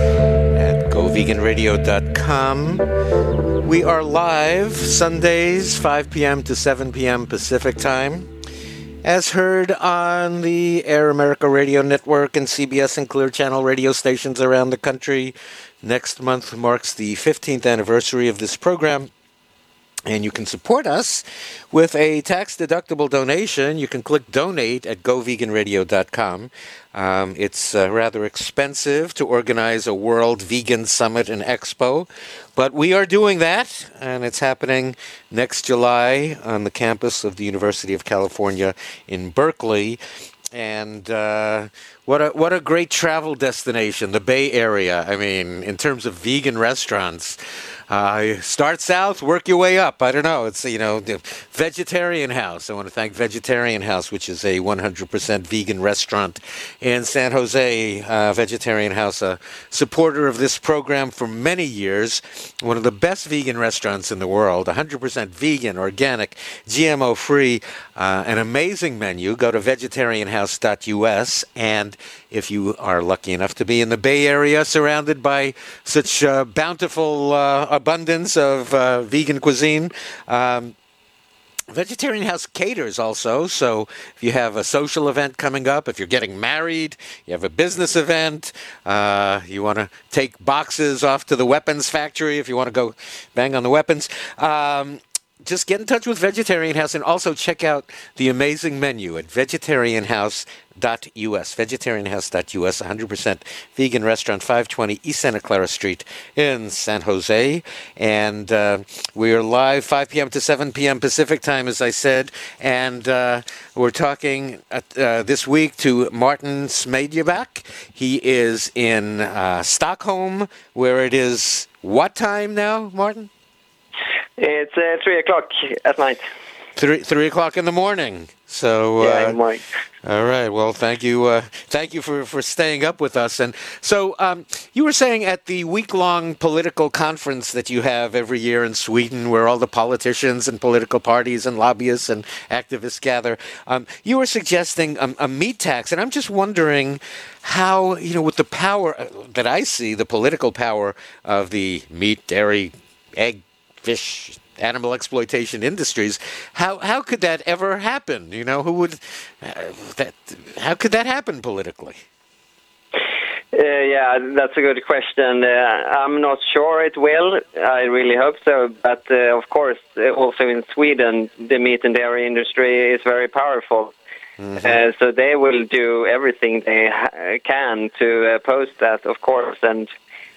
at go vegan radio dot com. We are live Sundays, five p.m. to seven p.m. Pacific Time, as heard on the Air America Radio Network and C B S and Clear Channel radio stations around the country. Next month marks the fifteenth anniversary of this program. And you can support us with a tax-deductible donation. You can click Donate at go vegan radio dot com. Um, it's uh, rather expensive to organize a World Vegan Summit and Expo, but we are doing that, and it's happening next July on the campus of the University of California in Berkeley. And uh, what a what a great travel destination, the Bay Area. I mean, in terms of vegan restaurants. Uh, start south, work your way up. I don't know. It's, you know, the Vegetarian House. I want to thank Vegetarian House, which is a one hundred percent vegan restaurant in San Jose. Uh, Vegetarian House, a supporter of this program for many years. One of the best vegan restaurants in the world. one hundred percent vegan, organic, G M O-free. Uh, an amazing menu. Go to vegetarian house dot U S, and if you are lucky enough to be in the Bay Area, surrounded by such uh, bountiful uh, abundance of uh, vegan cuisine, um, Vegetarian House caters also, so if you have a social event coming up, if you're getting married, you have a business event, uh, you want to take boxes off to the weapons factory, if you want to go bang on the weapons, um, just get in touch with Vegetarian House and also check out the amazing menu at vegetarian house dot u s. vegetarian house dot u s, one hundred percent vegan restaurant, five twenty East Santa Clara Street in San Jose. And uh, we are live five p.m. to seven p.m. Pacific time, as I said. And uh, we're talking uh, uh, this week to Martin Smedjebak. He is in uh, Stockholm, where it is what time now, Martin? It's uh, three o'clock at night. Three three o'clock in the morning. So uh, yeah, in the morning. All right. Well, thank you. Uh, thank you for, for staying up with us. And so um, you were saying at the week-long political conference that you have every year in Sweden, where all the politicians and political parties and lobbyists and activists gather, um, you were suggesting a, a meat tax. And I'm just wondering how, you know, with the power that I see, the political power of the meat, dairy, egg, fish, animal exploitation industries, how how could that ever happen? You know, who would uh, that? How could that happen politically? Uh, yeah, that's a good question. Uh, I'm not sure it will. I really hope so. But uh, of course, uh, also in Sweden, the meat and dairy industry is very powerful. Mm-hmm. Uh, so they will do everything they ha- can to oppose that, of course, and.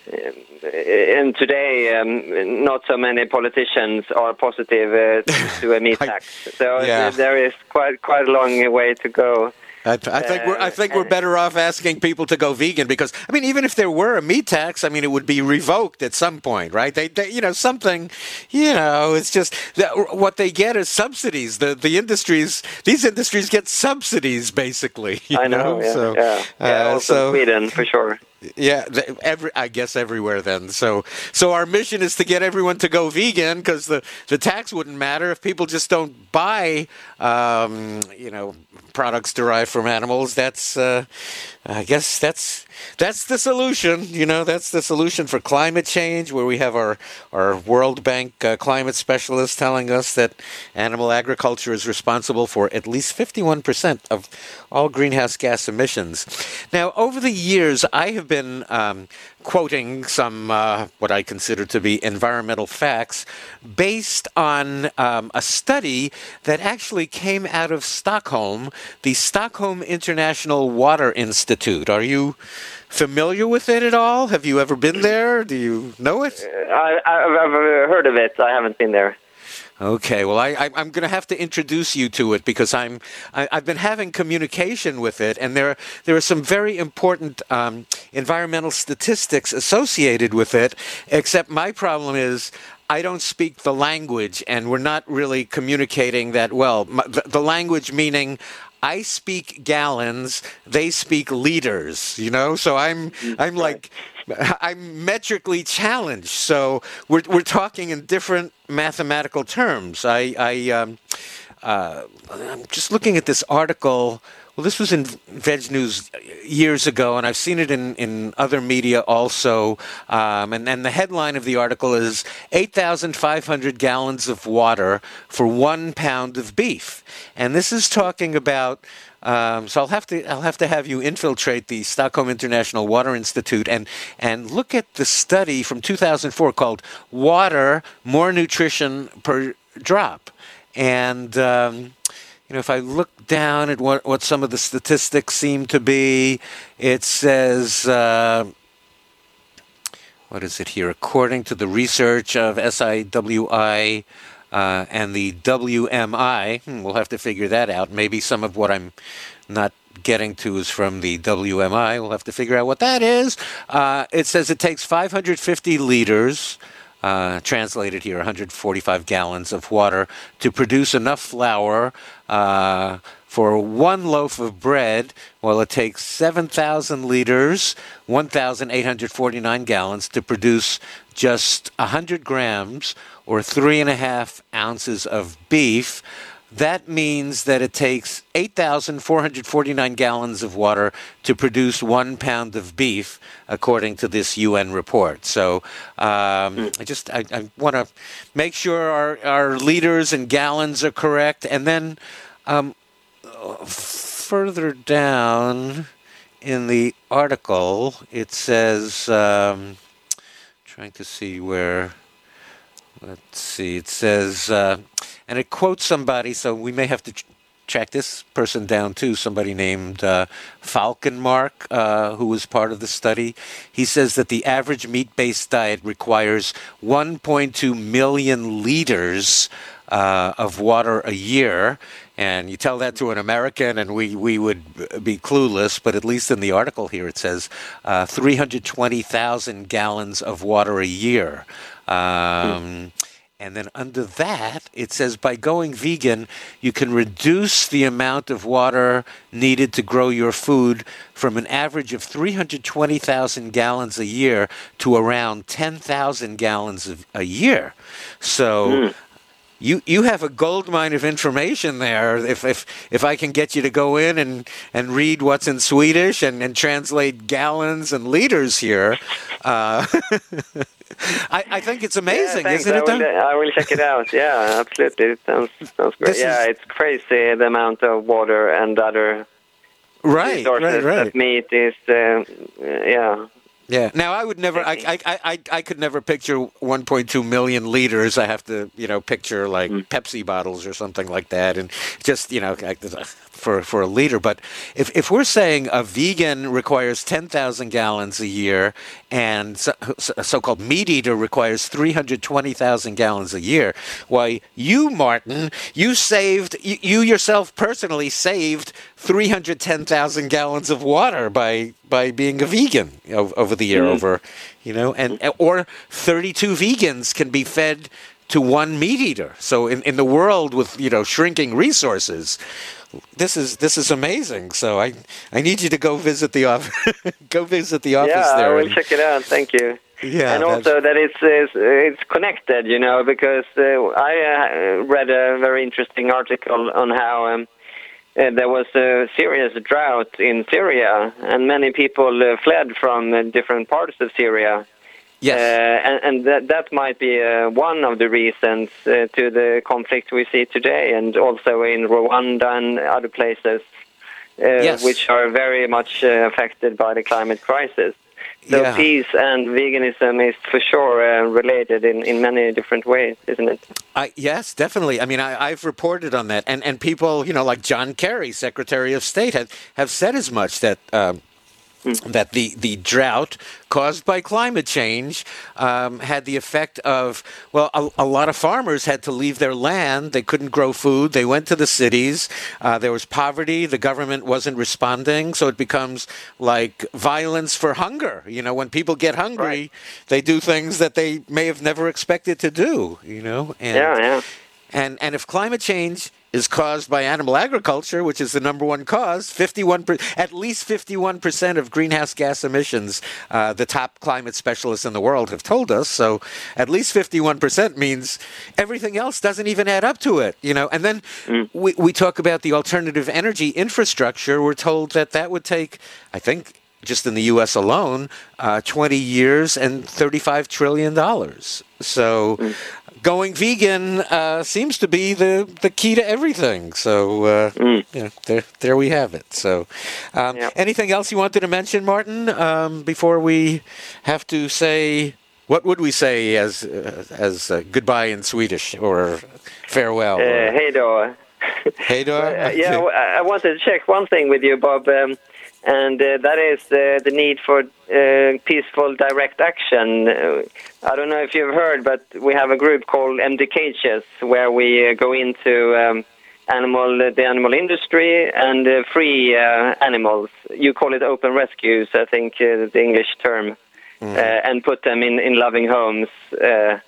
And today, um, not so many politicians are positive uh, to a meat tax. So yeah. there is quite quite a long way to go. I, I think we're I think we're better off asking people to go vegan, because I mean, even if there were a meat tax, I mean, it would be revoked at some point, right? They, they you know, something, you know, it's just that what they get is subsidies. The the industries, these industries get subsidies basically. You I know, know? yeah, so, yeah, yeah uh, also so, Sweden for sure. Yeah, every I guess everywhere then. So so our mission is to get everyone to go vegan, because the, the tax wouldn't matter if people just don't buy, um, you know, products derived from animals. That's uh, I guess that's that's the solution. You know, that's the solution for climate change, where we have our our World Bank uh, climate specialists telling us that animal agriculture is responsible for at least fifty-one percent of all greenhouse gas emissions. Now, over the years, I have been um, quoting some uh, what I consider to be environmental facts based on um, a study that actually came out of Stockholm, the Stockholm International Water Institute. Are you familiar with it at all? Have you ever been there? Do you know it? I, I've heard of it. I haven't been there. Okay, well, I, I, I'm going to have to introduce you to it, because I'm I, I've been having communication with it, and there there are some very important um, environmental statistics associated with it. Except my problem is I don't speak the language, and we're not really communicating that well. My, the, the language meaning I speak gallons, they speak liters, you know? So I'm I'm like I'm metrically challenged. So we're we're talking in different mathematical terms. I I um uh I'm just looking at this article. Well, this was in Veg News years ago, and I've seen it in, in other media also. Um, and, and the headline of the article is eight thousand five hundred gallons of water for one pound of beef. And this is talking about, um, so I'll have to I'll have to have you infiltrate the Stockholm International Water Institute and, and look at the study from two thousand four called Water, More Nutrition Per Drop. And... Um, You know, if I look down at what, what some of the statistics seem to be, it says, uh, what is it here? According to the research of S I W I uh, and the W M I, hmm, we'll have to figure that out. Maybe some of what I'm not getting to is from the W M I. We'll have to figure out what that is. Uh, it says it takes five hundred fifty liters. Uh, translated here, one hundred forty-five gallons of water to produce enough flour uh, for one loaf of bread. Well, it takes seven thousand liters, one thousand eight hundred forty-nine gallons to produce just one hundred grams or three and a half ounces of beef. That means that it takes eight thousand four hundred forty-nine gallons of water to produce one pound of beef, according to this U N report. So um, mm. I just I, I want to make sure our, our liters and gallons are correct. And then um, further down in the article, it says, um, trying to see where... Let's see, it says, uh, and it quotes somebody, so we may have to ch- track this person down too, somebody named uh, Falkenmark, uh, who was part of the study. He says that the average meat-based diet requires one point two million liters uh, of water a year. And you tell that to an American, and we, we would be clueless, but at least in the article here it says uh, three hundred twenty thousand gallons of water a year. Um, and then under that, it says by going vegan, you can reduce the amount of water needed to grow your food from an average of three hundred twenty thousand gallons a year to around ten thousand gallons of, a year. So... Mm. You you have a gold mine of information there. If if if I can get you to go in and, and read what's in Swedish and, and translate gallons and liters here, uh, I I think it's amazing, yeah, isn't it? I will, I will check it out. Yeah, absolutely. It sounds sounds great. This yeah, is... it's crazy the amount of water and other right, resources right, right. that meat is. Uh, yeah. Yeah. Now, I would never. I, I, I, I could never picture one point two million liters. I have to, you know, picture like mm. Pepsi bottles or something like that, and just, you know, for for a liter. But if if we're saying a vegan requires ten thousand gallons a year, and so, a so-called meat eater requires three hundred twenty thousand gallons a year, why you, Martin, you saved you, you yourself personally saved three hundred ten thousand gallons of water by by being a vegan over the year, mm-hmm. over, you know, and or thirty-two vegans can be fed to one meat eater. So in, in the world with, you know, shrinking resources, this is this is amazing. So I I need you to go visit the office. go visit the office yeah, there. I will check it out. Thank you. Yeah, and also that it's, it's it's connected, you know, because uh, I uh, read a very interesting article on how. Um, Uh, there was a serious drought in Syria, and many people uh, fled from uh, different parts of Syria. Yes. Uh, and and that, that might be uh, one of the reasons uh, to the conflict we see today, and also in Rwanda and other places, uh, yes. which are very much uh, affected by the climate crisis. So yeah. peace and veganism is for sure uh, related in, in many different ways, isn't it? I, yes, definitely. I mean, I, I've reported on that. And, and people, you know, like John Kerry, Secretary of State, have, have said as much that um, mm. that the, the drought caused by climate change um, had the effect of, well, a, a lot of farmers had to leave their land. They couldn't grow food. They went to the cities. Uh, there was poverty. The government wasn't responding. So it becomes like violence for hunger. You know, when people get hungry, right. they do things that they may have never expected to do, you know. And, yeah, yeah. And, and if climate change is caused by animal agriculture, which is the number one cause, fifty-one per, at least fifty-one percent of greenhouse gas emissions, uh, the top climate specialists in the world have told us. So at least fifty-one percent means everything else doesn't even add up to it, you know. And then mm. we, we talk about the alternative energy infrastructure. We're told that that would take, I think, just in the U S alone, uh, twenty years and thirty-five trillion dollars. So mm. going vegan uh, seems to be the, the key to everything. So, uh, mm. you know, there there we have it. So, um, yep. anything else you wanted to mention, Martin, um, before we have to say, what would we say as uh, as uh, goodbye in Swedish or farewell? Uh, hej då. Hej då. uh, yeah, I wanted to check one thing with you, Bob. Um, And uh, that is uh, the need for uh, peaceful direct action. Uh, I don't know if you've heard, but we have a group called M D Cages, where we uh, go into um, animal, uh, the animal industry and uh, free uh, animals. You call it open rescues, I think, uh, the English term, mm. uh, and put them in, in loving homes. Uh,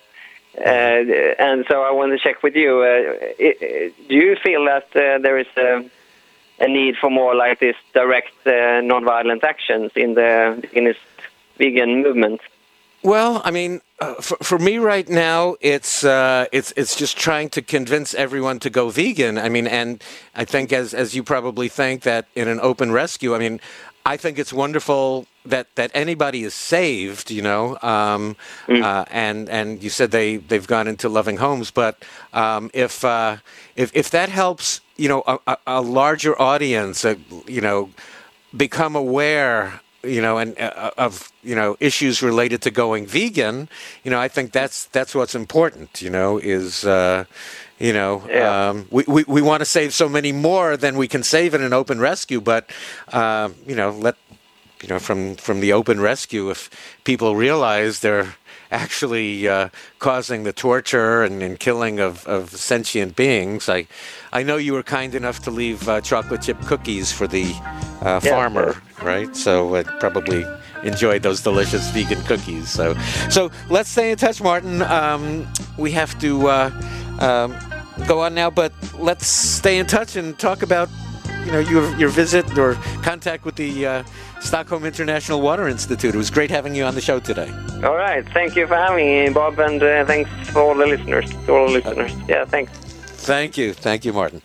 uh, and so I want to check with you. Uh, it, do you feel that uh, there is a a need for more like this direct uh, non-violent actions in the veganist, vegan movement? Well, I mean, uh, for, for me right now, it's uh, it's it's just trying to convince everyone to go vegan. I mean, and I think as as you probably think that in an open rescue, I mean, I think it's wonderful that, that anybody is saved, you know, um, mm. uh, and and you said they they've gone into loving homes, but um, if uh, if if that helps, you know, a, a larger audience, uh, you know, become aware, you know, and uh, of, you know, issues related to going vegan, you know, I think that's that's what's important, you know, is, uh, You know, Yeah. um, we, we, we want to save so many more than we can save in an open rescue, but, um, you know, let, you know, from, from the open rescue, if people realize they're actually uh, causing the torture and, and killing of, of sentient beings, I, I know you were kind enough to leave uh, chocolate chip cookies for the uh, farmer, right? So I probably enjoyed those delicious vegan cookies. So, so let's stay in touch, Martin. Um, we have to uh, um, go on now, but let's stay in touch and talk about, you know, your your visit or contact with the uh, Stockholm International Water Institute. It was great having you on the show today. All right. Thank you for having me, Bob, and uh, thanks for all the listeners. To all the listeners. Yeah, thanks. Thank you. Thank you, Martin.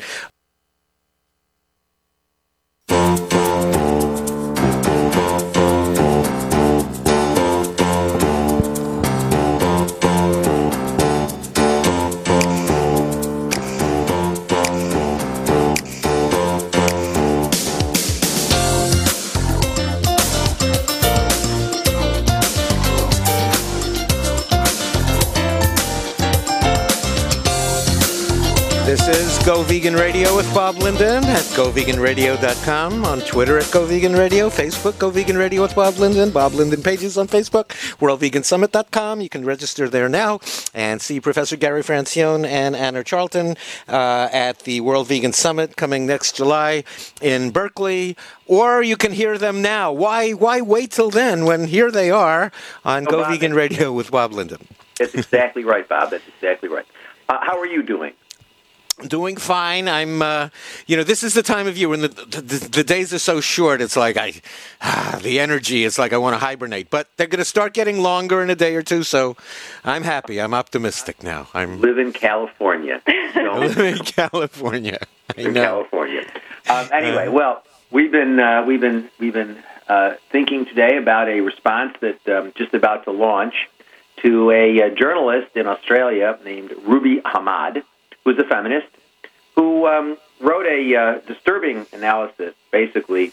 This is Go Vegan Radio with Bob Linden at go vegan radio dot com, on Twitter at Go Vegan Radio, Facebook Go Vegan Radio with Bob Linden, Bob Linden pages on Facebook, world vegan summit dot com. You can register there now and see Professor Gary Francione and Anna Charlton uh, at the World Vegan Summit coming next July in Berkeley. Or you can hear them now. Why why wait till then when here they are on Oh, Go Bob, Vegan Radio with Bob Linden? That's exactly right, Bob. That's exactly right. Uh, how are you doing? Doing fine. I'm, uh, you know, this is the time of year when the, the the days are so short. It's like I, ah, the energy. It's like I want to hibernate. But they're going to start getting longer in a day or two. So I'm happy. I'm optimistic now. I'm Live in California. I live in California. I in know. California. Um, anyway, well, we've been uh, we've been we've been uh, thinking today about a response that um, just about to launch to a, a journalist in Australia named Ruby Hamad, who's a feminist, who um, wrote a uh, disturbing analysis, basically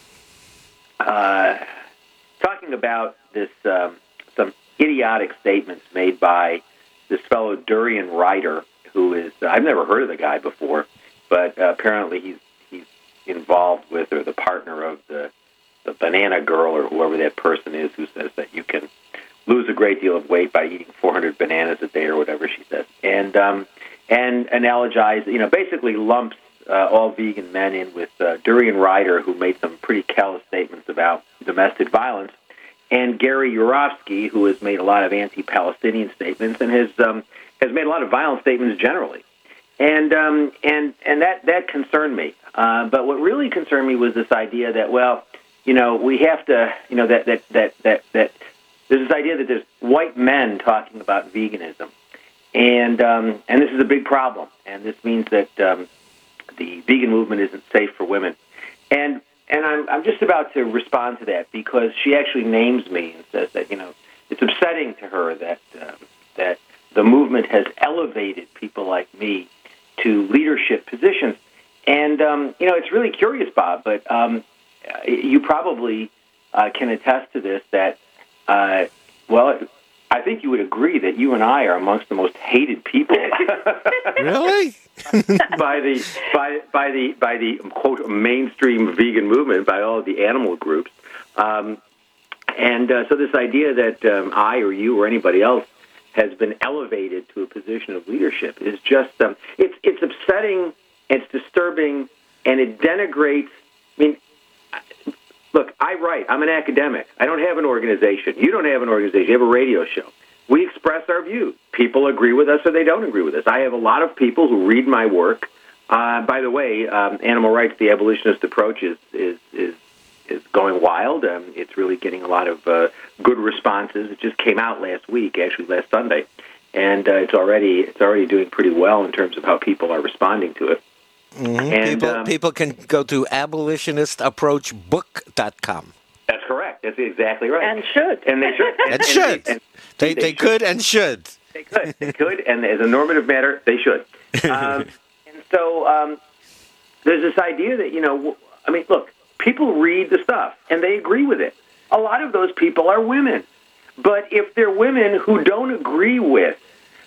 uh, talking about this um, some idiotic statements made by this fellow Durian Ryder, who is uh, I've never heard of the guy before, but uh, apparently he's he's involved with or the partner of the the Banana Girl or whoever that person is who says that you can lose a great deal of weight by eating four hundred bananas a day or whatever she says, and um, and analogize, you know, basically lumps uh, all vegan men in with uh, Durian Ryder, who made some pretty callous statements about domestic violence, and Gary Yourofsky, who has made a lot of anti-Palestinian statements and has um, has made a lot of violent statements generally, and um, and and that that concerned me. Uh, but what really concerned me was this idea that, well, you know, we have to, you know, that that that that that there's this idea that there's white men talking about veganism. And um, and this is a big problem, and this means that um, the vegan movement isn't safe for women. And and I'm I'm just about to respond to that because she actually names me and says that, you know, it's upsetting to her that um, that the movement has elevated people like me to leadership positions. And um, you know, it's really curious, Bob, but um, you probably uh, can attest to this that uh, well. I think you would agree that you and I are amongst the most hated people. Really? by the by by the by the quote mainstream vegan movement, by all of the animal groups, um, and uh, so this idea that um, I or you or anybody else has been elevated to a position of leadership is just um, it's it's upsetting, it's disturbing, and it denigrates. I mean. Look, I write. I'm an academic. I don't have an organization. You don't have an organization. You have a radio show. We express our views. People agree with us or they don't agree with us. I have a lot of people who read my work. Uh, by the way, um, Animal Rights, the Abolitionist Approach, is is is, is going wild. Um, it's really getting a lot of uh, good responses. It just came out last week, actually last Sunday, and uh, it's already it's already doing pretty well in terms of how people are responding to it. Mm-hmm. And, people, um, people can go to abolitionist approach book dot com. That's correct. That's exactly right. And should. And they should. And, and should. They, and they, they, they could and should. They could. They could. And as a normative matter, they should. Um, and so um, there's this idea that, you know, I mean, look, people read the stuff, and they agree with it. A lot of those people are women. But if they're women who don't agree with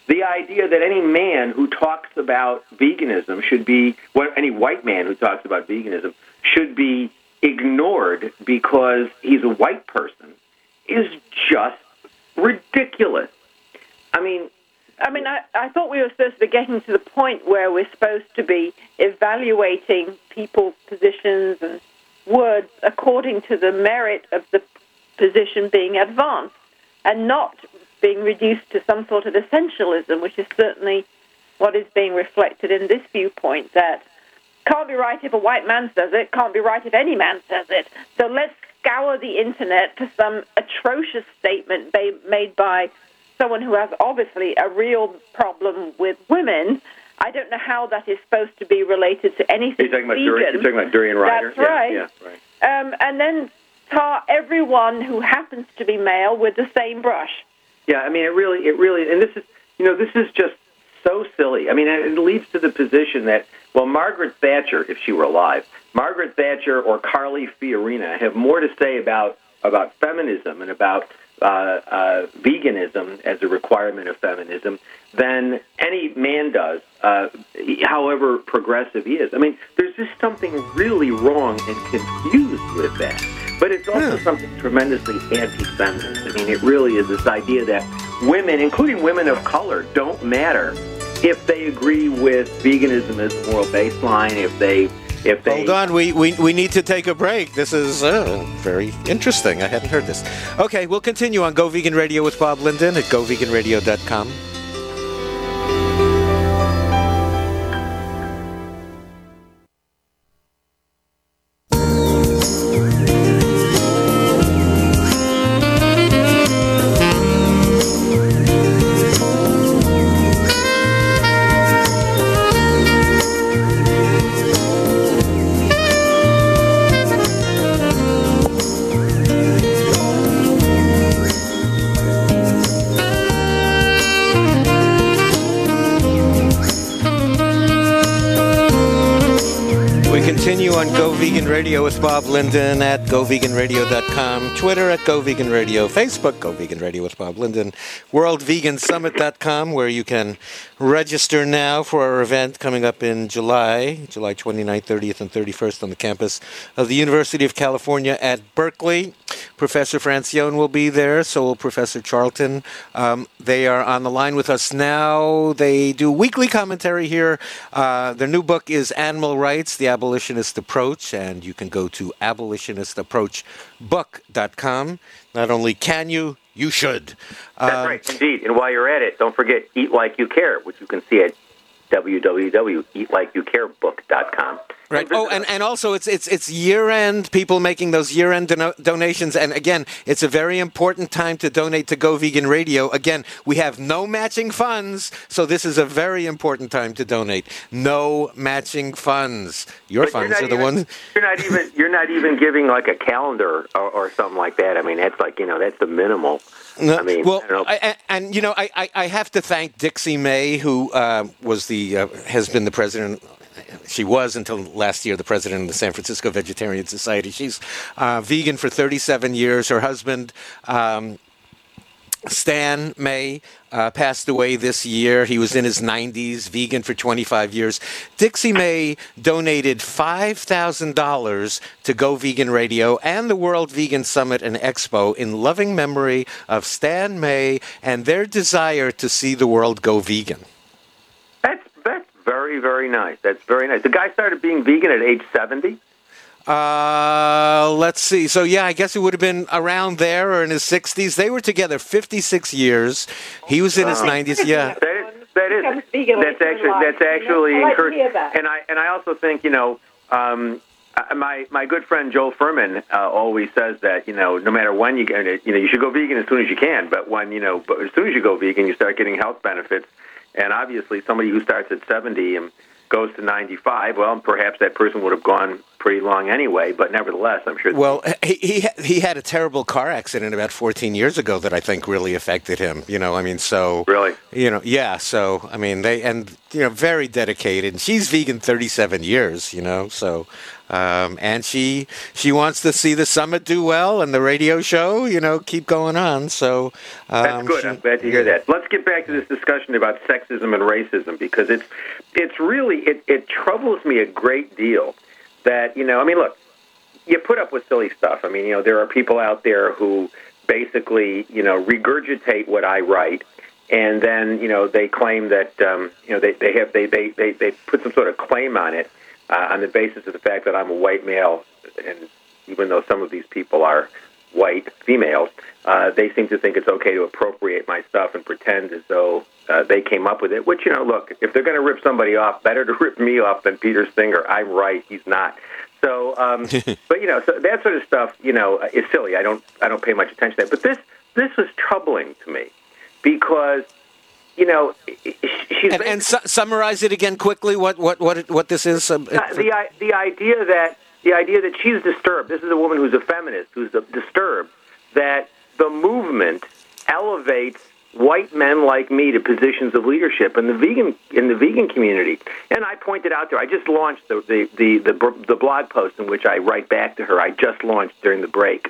the idea that any man who talks about veganism should be, well, any white man who talks about veganism should be ignored because he's a white person is just ridiculous. I mean, I mean, I, I thought we were supposed to be getting to the point where we're supposed to be evaluating people's positions and words according to the merit of the position being advanced and not being reduced to some sort of essentialism, which is certainly what is being reflected in this viewpoint, that can't be right if a white man says it, can't be right if any man says it. So let's scour the Internet for some atrocious statement made by someone who has obviously a real problem with women. I don't know how that is supposed to be related to anything. You're talking about, Durian, you're talking about Durian Ryder? That's right. Yeah, yeah, right. Um, and then tar everyone who happens to be male with the same brush. Yeah, I mean, it really, it really, and this is, you know, this is just so silly. I mean, it leads to the position that, well, Margaret Thatcher, if she were alive, Margaret Thatcher or Carly Fiorina have more to say about about feminism and about uh, uh, veganism as a requirement of feminism than any man does, uh, however progressive he is. I mean, there's just something really wrong and confused with that. But it's also yeah. something tremendously anti-feminist. I mean, it really is this idea that women, including women of color, don't matter if they agree with veganism as a moral baseline, if they... If they Hold on, we, we, we need to take a break. This is uh, very interesting. I hadn't heard this. Okay, we'll continue on Go Vegan Radio with Bob Linden at go vegan radio dot com. On Go Vegan Radio with Bob Linden at go vegan radio dot com, Twitter at Go Vegan Radio, Facebook, Go Vegan Radio with Bob Linden, world vegan summit dot com, where you can register now for our event coming up in July, July twenty-ninth, thirtieth, and thirty-first on the campus of the University of California at Berkeley. Professor Francione will be there, so will Professor Charlton. Um, they are on the line with us now. They do weekly commentary here. Uh, their new book is Animal Rights, The Abolitionist Approach, and you can go to abolitionist approach book dot com. Not only can you, you should. That's um, right, indeed. And while you're at it, don't forget Eat Like You Care, which you can see at w w w dot eat like you care book dot com. Right. Oh, and, and also it's it's it's year-end, people making those year-end dono- donations. And again, it's a very important time to donate to Go Vegan Radio. Again, we have no matching funds, so this is a very important time to donate. No matching funds. Your but funds are even, the ones. You're not even you're not even giving like a calendar or, or something like that. I mean, that's like, you know, that's the minimal. No, I mean, well, I don't know. I, I, and you know, I, I, I have to thank Dixie May, who uh, was the uh, has been the president. She was until last year the president of the San Francisco Vegetarian Society. She's uh, vegan for thirty-seven years. Her husband, um, Stan May, uh, passed away this year. He was in his nineties, vegan for twenty-five years. Dixie May donated five thousand dollars to Go Vegan Radio and the World Vegan Summit and Expo in loving memory of Stan May and their desire to see the world go vegan. That's that's very, very nice. That's very nice. The guy started being vegan at age seventy? Uh, let's see. So, yeah, I guess it would have been around there or in his sixties. They were together fifty-six years. He was in his nineties, yeah. That is, that is that's actually, that's actually encouraging. And I, and I also think, you know, um, my my good friend Joel Furman uh, always says that, you know, no matter when you get it, you know, you should go vegan as soon as you can. But when, you know, but as soon as you go vegan, you start getting health benefits. And obviously, somebody who starts at seventy and goes to ninety-five, well, perhaps that person would have gone pretty long anyway, but nevertheless, I'm sure. Well, he, he he had a terrible car accident about fourteen years ago that I think really affected him. You know, I mean, so really, you know, yeah. So I mean, they and you know, very dedicated. And she's vegan thirty-seven years. You know, so um, and she she wants to see the summit do well and the radio show, you know, keep going on. So um, that's good. She, I'm glad to hear that. Let's get back to this discussion about sexism and racism because it's it's really it, it troubles me a great deal. That, you know, I mean, look, you put up with silly stuff. I mean, you know, there are people out there who basically, you know, regurgitate what I write, and then, you know, they claim that, um, you know, they, they have they, they, they, they put some sort of claim on it uh, on the basis of the fact that I'm a white male, and even though some of these people are white females, uh, they seem to think it's okay to appropriate my stuff and pretend as though uh, they came up with it, which, you know, look, if they're going to rip somebody off, better to rip me off than Peter Singer. I'm right, he's not. So, um, but, you know, so that sort of stuff, you know, is silly. I don't I don't pay much attention to that. But this this was troubling to me because, you know, she's... And, and su- summarize it again quickly, what what, what, what this is. Um, uh, the, the idea that the idea that she's disturbed, this is a woman who's a feminist, who's disturbed, that the movement elevates white men like me to positions of leadership in the vegan in the vegan community. And I pointed out to her, I just launched the the, the, the, the blog post in which I write back to her. I just launched during the break.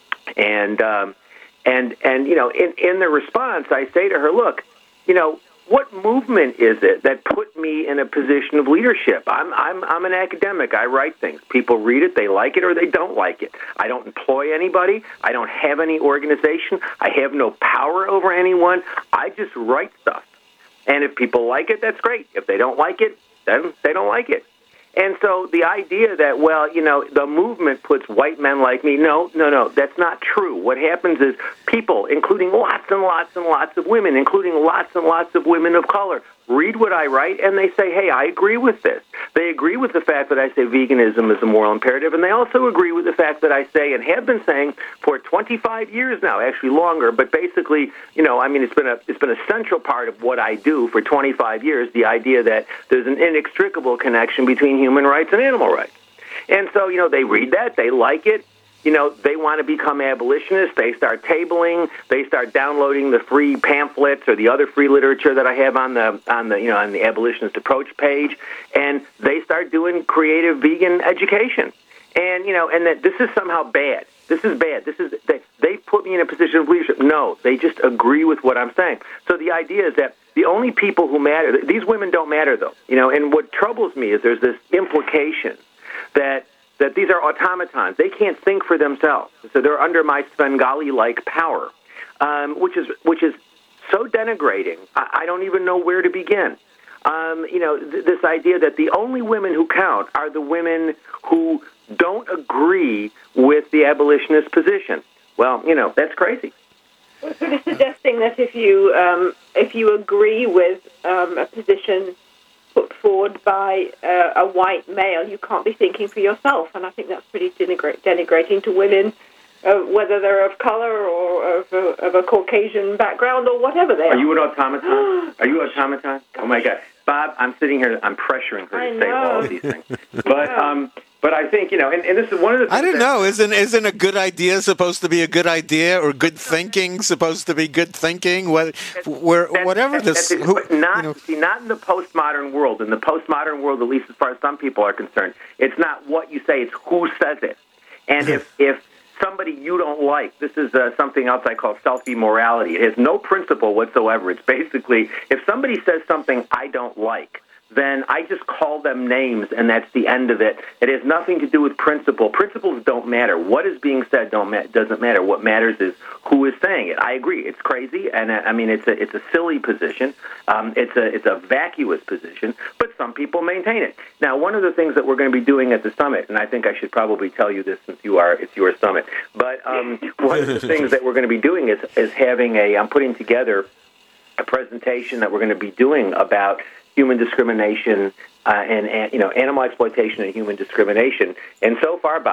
And, um, and, and you know, in, in the response, I say to her, look, you know, what movement is it that put me in a position of leadership? I'm I'm I'm an academic. I write things. People read it, they like it, or they don't like it. I don't employ anybody. I don't have any organization. I have no power over anyone. I just write stuff. And if people like it, that's great. If they don't like it, then they don't like it. And so the idea that, well, you know, the movement puts white men like me, no, no, no, that's not true. What happens is people, including lots and lots and lots of women, including lots and lots of women of color, read what I write, and they say, hey, I agree with this. They agree with the fact that I say veganism is a moral imperative, and they also agree with the fact that I say, and have been saying for twenty-five years now, actually longer, but basically, you know, I mean, it's been a it's been a central part of what I do for twenty-five years, the idea that there's an inextricable connection between human rights and animal rights. And so, you know, they read that, they like it. You know, they want to become abolitionists. They start tabling. They start downloading the free pamphlets or the other free literature that I have on the on the you know on the abolitionist approach page, and they start doing creative vegan education. And you know, and that this is somehow bad. This is bad. This is they they put me in a position of leadership. No, they just agree with what I'm saying. So the idea is that the only people who matter, these women don't matter though. You know, and what troubles me is there's this implication that. that these are automatons. They can't think for themselves. So they're under my Svengali-like power, um, which is which is so denigrating. I, I don't even know where to begin. Um, you know, th- this idea that the only women who count are the women who don't agree with the abolitionist position. Well, you know, that's crazy. Well, sort of suggesting that if you um, if you agree with um, a position put forward by uh, a white male, you can't be thinking for yourself, and I think that's pretty denigra- denigrating to women, uh, whether they're of color or of a, of a Caucasian background or whatever they are. Are you an automaton? Are you an automaton? Oh my God, Bob! I'm sitting here. I'm pressuring her I to say know. all of these things, but um, but I think you know, and, and this is one of the. Things I don't that, know. Isn't isn't a good idea supposed to be a good idea, or good thinking supposed to be good thinking? What, where, That's, whatever that's, this. that's, Who, but not you know. see, not in the postmodern world. In the postmodern world, at least as far as some people are concerned, it's not what you say; it's who says it. And if if somebody you don't like, this is uh, something else I call self-immorality. It has no principle whatsoever. It's basically if somebody says something I don't like, then I just call them names, and that's the end of it. It has nothing to do with principle. Principles don't matter. What is being said don't ma- doesn't matter. What matters is who is saying it. I agree. It's crazy, and uh, I mean it's a it's a silly position. Um, it's a it's a vacuous position, but some people maintain it. Now, one of the things that we're going to be doing at the summit, and I think I should probably tell you this since you are it's your summit, but um, one of the things that we're going to be doing is is having a I'm putting together a presentation that we're going to be doing about human discrimination uh, and, and, you know, animal exploitation and human discrimination. And so far, Bob,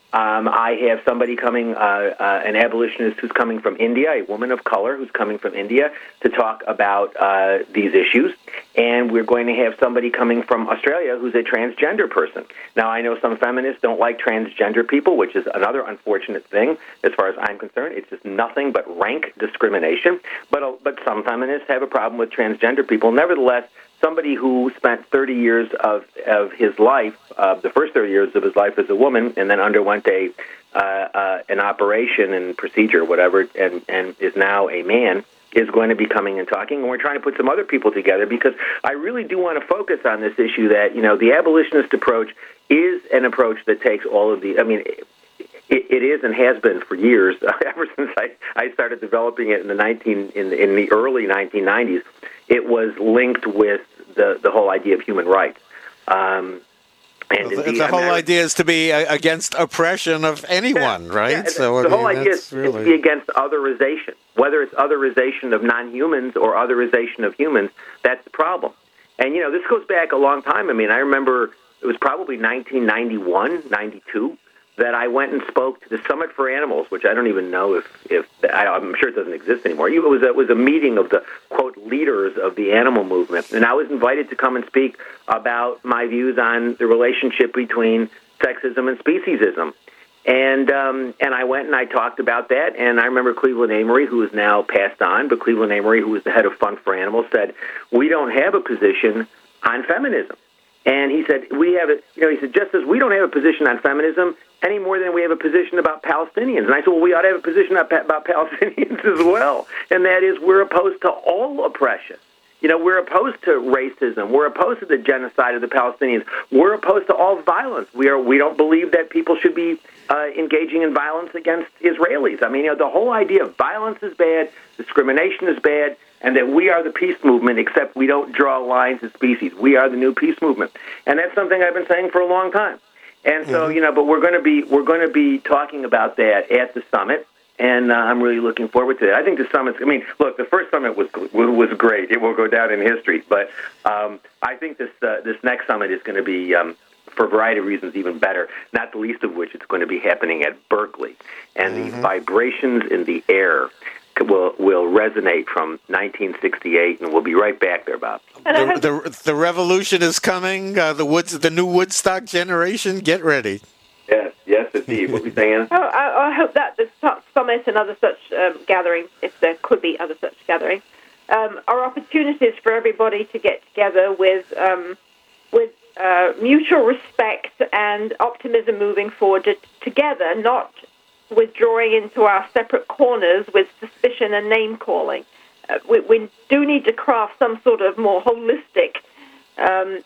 Um, I have somebody coming, uh, uh, an abolitionist who's coming from India, a woman of color who's coming from India to talk about uh, these issues. And we're going to have somebody coming from Australia who's a transgender person. Now, I know some feminists don't like transgender people, which is another unfortunate thing as far as I'm concerned. It's just nothing but rank discrimination. But, uh, but some feminists have a problem with transgender people. Nevertheless, somebody who spent thirty years of, of his life, uh, the first thirty years of his life as a woman, and then underwent a uh, uh, an operation and procedure, whatever, and, and is now a man, is going to be coming and talking. And we're trying to put some other people together because I really do want to focus on this issue that, you know, the abolitionist approach is an approach that takes all of the, I mean, it, it is and has been for years, ever since I, I started developing it in the nineteen in the, in the early nineteen nineties. It was linked with the, the whole idea of human rights. Um, and well, the, indeed, the whole I mean, idea is to be uh, against oppression of anyone, yeah, right? Yeah, so the I whole mean, idea is, really... is to be against otherization. Whether it's otherization of non-humans or otherization of humans, that's the problem. And, you know, this goes back a long time. I mean, I remember it was probably nineteen ninety-one, ninety-two, that I went and spoke to the Summit for Animals, which I don't even know if, if I, I'm sure it doesn't exist anymore. It was, a, it was a meeting of the, quote, leaders of the animal movement. And I was invited to come and speak about my views on the relationship between sexism and speciesism. And um, and I went and I talked about that. And I remember Cleveland Amory, who is now passed on, but Cleveland Amory, who was the head of Fund for Animals, said, we don't have a position on feminism. And he said, we have a, you know, he said, just as we don't have a position on feminism any more than we have a position about Palestinians. And I said, well, we ought to have a position about Palestinians as well. And that is, we're opposed to all oppression. You know, we're opposed to racism. We're opposed to the genocide of the Palestinians. We're opposed to all violence. We are. We don't believe that people should be uh, engaging in violence against Israelis. I mean, you know, the whole idea of violence is bad, discrimination is bad, and that we are the peace movement, except we don't draw lines as species. We are the new peace movement. And that's something I've been saying for a long time. And so, you know, but we're going to be we're going to be talking about that at the summit, and uh, I'm really looking forward to it. I think the summit's, I mean, look, the first summit was was great. It will go down in history. But um, I think this uh, this next summit is going to be, um, for a variety of reasons, even better, not the least of which it's going to be happening at Berkeley. And mm-hmm. the vibrations in the air will will resonate from nineteen sixty-eight, and we'll be right back there, Bob. The, the, the revolution is coming. Uh, the Woods, the new Woodstock generation. Get ready. Yes, yes, indeed. What are we saying? Oh, I, I hope that the summit and other such um, gatherings, if there could be other such gatherings, um, are opportunities for everybody to get together with um, with uh, mutual respect and optimism moving forward to, together, not withdrawing into our separate corners with suspicion and name-calling. Uh, we, we do need to craft some sort of more holistic um,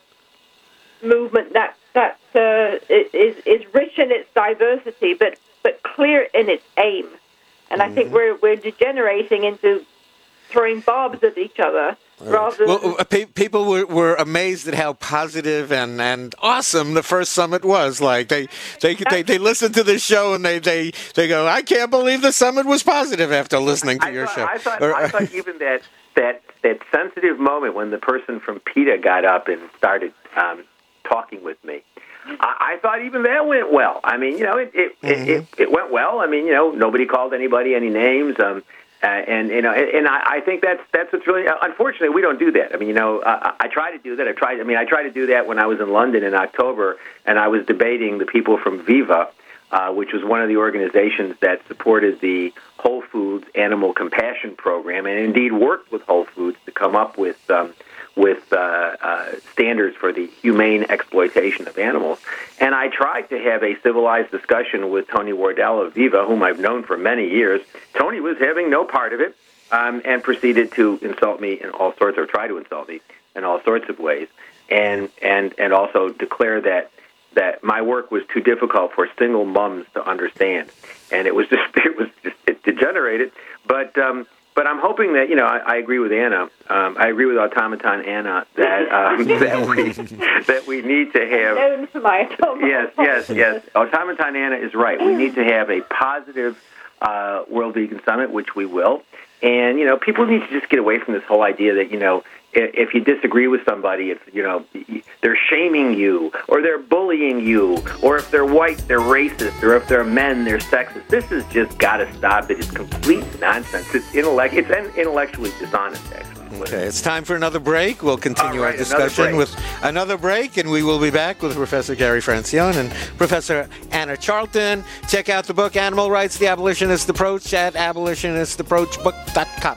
movement that that uh, is is rich in its diversity, but but clear in its aim. And mm-hmm. I think we're we're degenerating into throwing barbs at each other. Rather well, pe- people were, were amazed at how positive and, and awesome the first summit was. Like they they they, they listen to this show and they, they, they go, I can't believe the summit was positive after listening to I your thought, show. I thought, or, I thought even that, that that sensitive moment when the person from PETA got up and started um, talking with me, I, I thought even that went well. I mean, you know, it it, mm-hmm. it it it went well. I mean, you know, nobody called anybody any names. Um, Uh, and you know, and, and I, I think that's that's what's really. Unfortunately, we don't do that. I mean, you know, I, I try to do that. I tried. I mean, I tried to do that when I was in London in October, and I was debating the people from Viva, uh, which was one of the organizations that supported the Whole Foods Animal Compassion Program, and indeed worked with Whole Foods to come up with um, with uh, uh, standards for the humane exploitation of animals. And I tried to have a civilized discussion with Tony Wardell of Viva, whom I've known for many years. Tony was having no part of it, um, and proceeded to insult me in all sorts, or try to insult me in all sorts of ways, and and and also declare that that my work was too difficult for single moms to understand, and it was just it was just it degenerated. But um, but I'm hoping that, you know, I, I agree with Anna. Um, I agree with Automaton Anna that um, that we that we need to have. Known for my yes, yes, yes. Automaton Anna is right. We need to have a positive uh, World Vegan Summit, which we will. And, you know, people need to just get away from this whole idea that, you know, if you disagree with somebody, it's, you know, they're shaming you, or they're bullying you, or if they're white, they're racist, or if they're men, they're sexist. This has just got to stop. It is complete nonsense. It's, intellect- it's intellectually dishonest, actually. Okay, it's time for another break. We'll continue right, our discussion another with another break, and we will be back with Professor Gary Francione and Professor Anna Charlton. Check out the book, Animal Rights, The Abolitionist Approach, at abolitionist approach book dot com.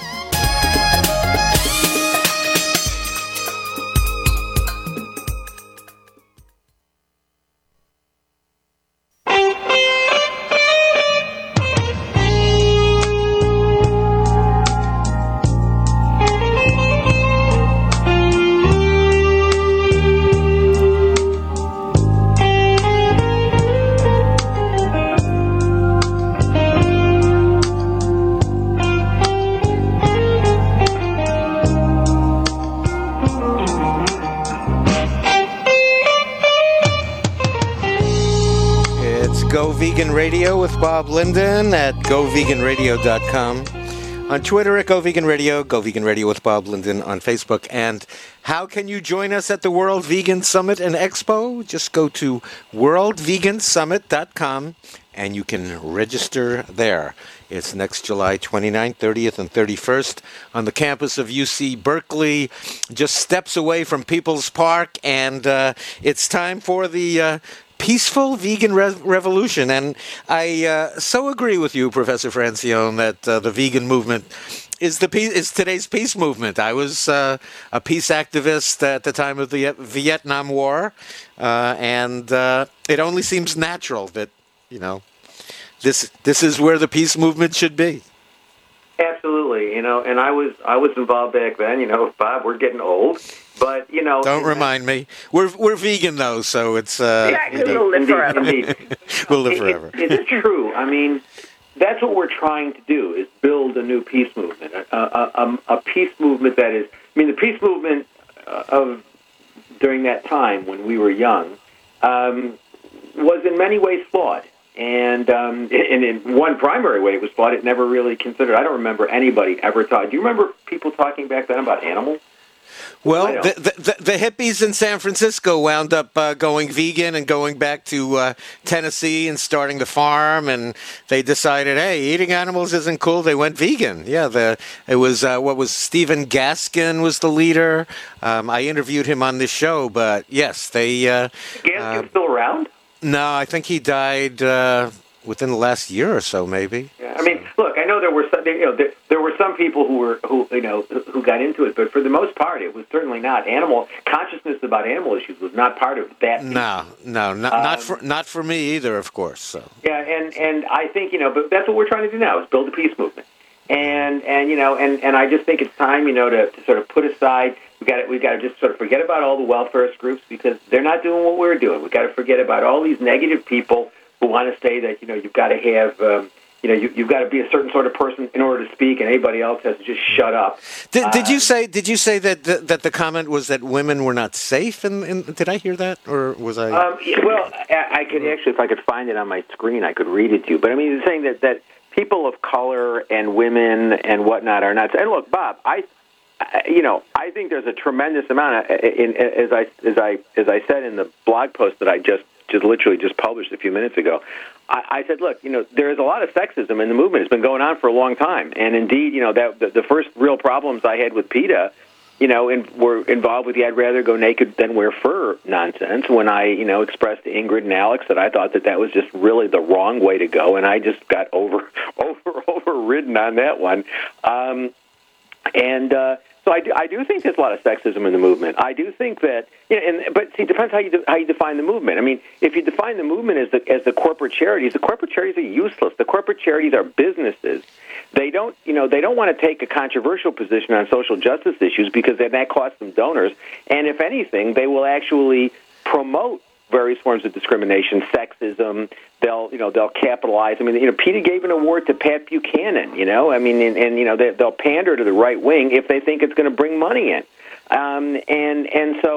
Vegan Radio with Bob Linden at go vegan radio dot com. On Twitter at Go Vegan Radio, Go Vegan Radio with Bob Linden on Facebook. And how can you join us at the World Vegan Summit and Expo? Just go to world vegan summit dot com and you can register there. It's next July twenty-ninth, thirtieth, and thirty-first on the campus of U C Berkeley, just steps away from People's Park. And uh, it's time for the Uh, peaceful vegan re- revolution. And I uh, so agree with you, Professor Francione, that uh, the vegan movement is the peace, is today's peace movement. I was uh, a peace activist at the time of the Vietnam War, uh, and uh, it only seems natural that, you know, this this is where the peace movement should be. Absolutely, you know, and I was I was involved back then. You know, Bob, we're getting old, but you know, don't remind me. We're we're vegan though, so it's uh, yeah, we'll live forever. Indeed. We'll live forever. It, it, it's true. I mean, that's what we're trying to do: is build a new peace movement, a, a, a, a peace movement that is. I mean, the peace movement of during that time when we were young um, was in many ways flawed. And, um, and in one primary way it was flawed. It never really considered. I don't remember anybody ever talking. Do you remember people talking back then about animals? Well, the, the, the hippies in San Francisco wound up uh, going vegan and going back to uh, Tennessee and starting the farm, and they decided, hey, eating animals isn't cool. They went vegan. Yeah, the it was uh, what was Stephen Gaskin was the leader. Um, I interviewed him on this show, but yes, they. Uh, Gaskin's uh, still around? No, I think he died uh, within the last year or so, maybe. Yeah, I mean, look, I know there were some, you know, there, there were some people who were, who you know, who got into it, but for the most part, it was certainly not animal consciousness about animal issues was not part of that. No, no, not, um, not for not for me either, of course. So yeah, and and I think you know, but that's what we're trying to do now is build a peace movement, and and you know, and, and I just think it's time, you know, to, to sort of put aside. We got we got to just sort of forget about all the welfarist groups because they're not doing what we're doing. We got to forget about all these negative people who want to say that you know you've got to have um, you know you, you've got to be a certain sort of person in order to speak, and anybody else has to just shut up. Did, did you uh, say did you say that the, that the comment was that women were not safe? And, and did I hear that, or was I? Um, well, I, I could actually, if I could find it on my screen, I could read it to you. But I mean, he's saying that that people of color and women and whatnot are not. And look, Bob, I. You know, I think there's a tremendous amount. Of, in, as I as I as I said in the blog post that I just just literally just published a few minutes ago, I, I said, look, you know, there is a lot of sexism in the movement. It's been going on for a long time, and indeed, you know, that the, the first real problems I had with PETA, you know, in, were involved with the "I'd rather go naked than wear fur" nonsense. When I, you know, expressed to Ingrid and Alex that I thought that that was just really the wrong way to go, and I just got over over overridden on that one. Um, And uh, so I do, I do think there's a lot of sexism in the movement. I do think that, you know, and, but see, it depends how you de- how you define the movement. I mean, if you define the movement as the as the corporate charities, the corporate charities are useless. The corporate charities are businesses. They don't, you know, they don't want to take a controversial position on social justice issues because then that costs them donors. And if anything, they will actually promote various forms of discrimination, sexism. They'll, you know, they'll capitalize. I mean, you know, PETA gave an award to Pat Buchanan. You know, I mean, and, and you know, they, they'll pander to the right wing if they think it's going to bring money in. Um, and and so,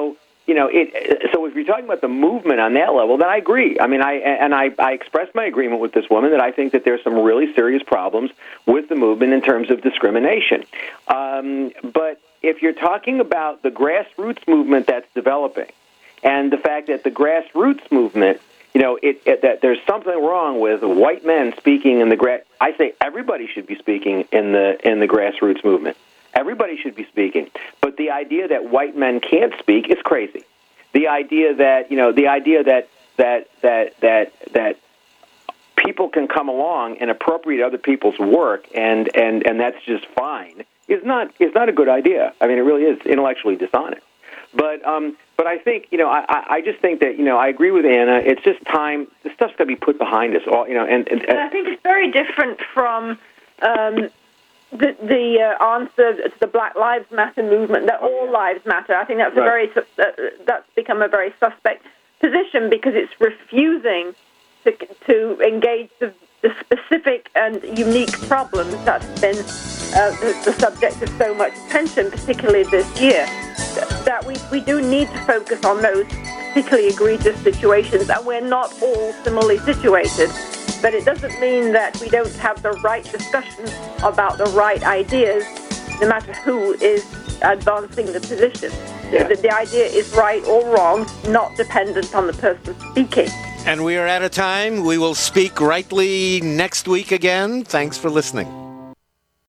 you know, it. So if you're talking about the movement on that level, then I agree. I mean, I and I, I expressed my agreement with this woman that I think that there's some really serious problems with the movement in terms of discrimination. Um, but if you're talking about the grassroots movement that's developing, and the fact that the grassroots movement, you know, it, it, that there's something wrong with white men speaking in the grass. I say everybody should be speaking in the in the grassroots movement. Everybody should be speaking. But the idea that white men can't speak is crazy. The idea that, you know, the idea that that that that that people can come along and appropriate other people's work and, and, and that's just fine is not is not a good idea. I mean, it really is intellectually dishonest. But um, but I think, you know, I, I just think that, you know, I agree with Anna. It's just time. This stuff's got to be put behind us. All, you know, and, and, and I think it's very different from um, the, the uh, answer to the Black Lives Matter movement, that all lives matter. I think that's a Right. very uh, that's become a very suspect position because it's refusing to to engage the, the specific and unique problems that's been uh, the, the subject of so much attention, particularly this year. That we, we do need to focus on those particularly egregious situations, and we're not all similarly situated. But it doesn't mean that we don't have the right discussion about the right ideas, no matter who is advancing the position. Yeah. The, the idea is right or wrong, not dependent on the person speaking. And we are out of time. We will speak rightly next week again. Thanks for listening.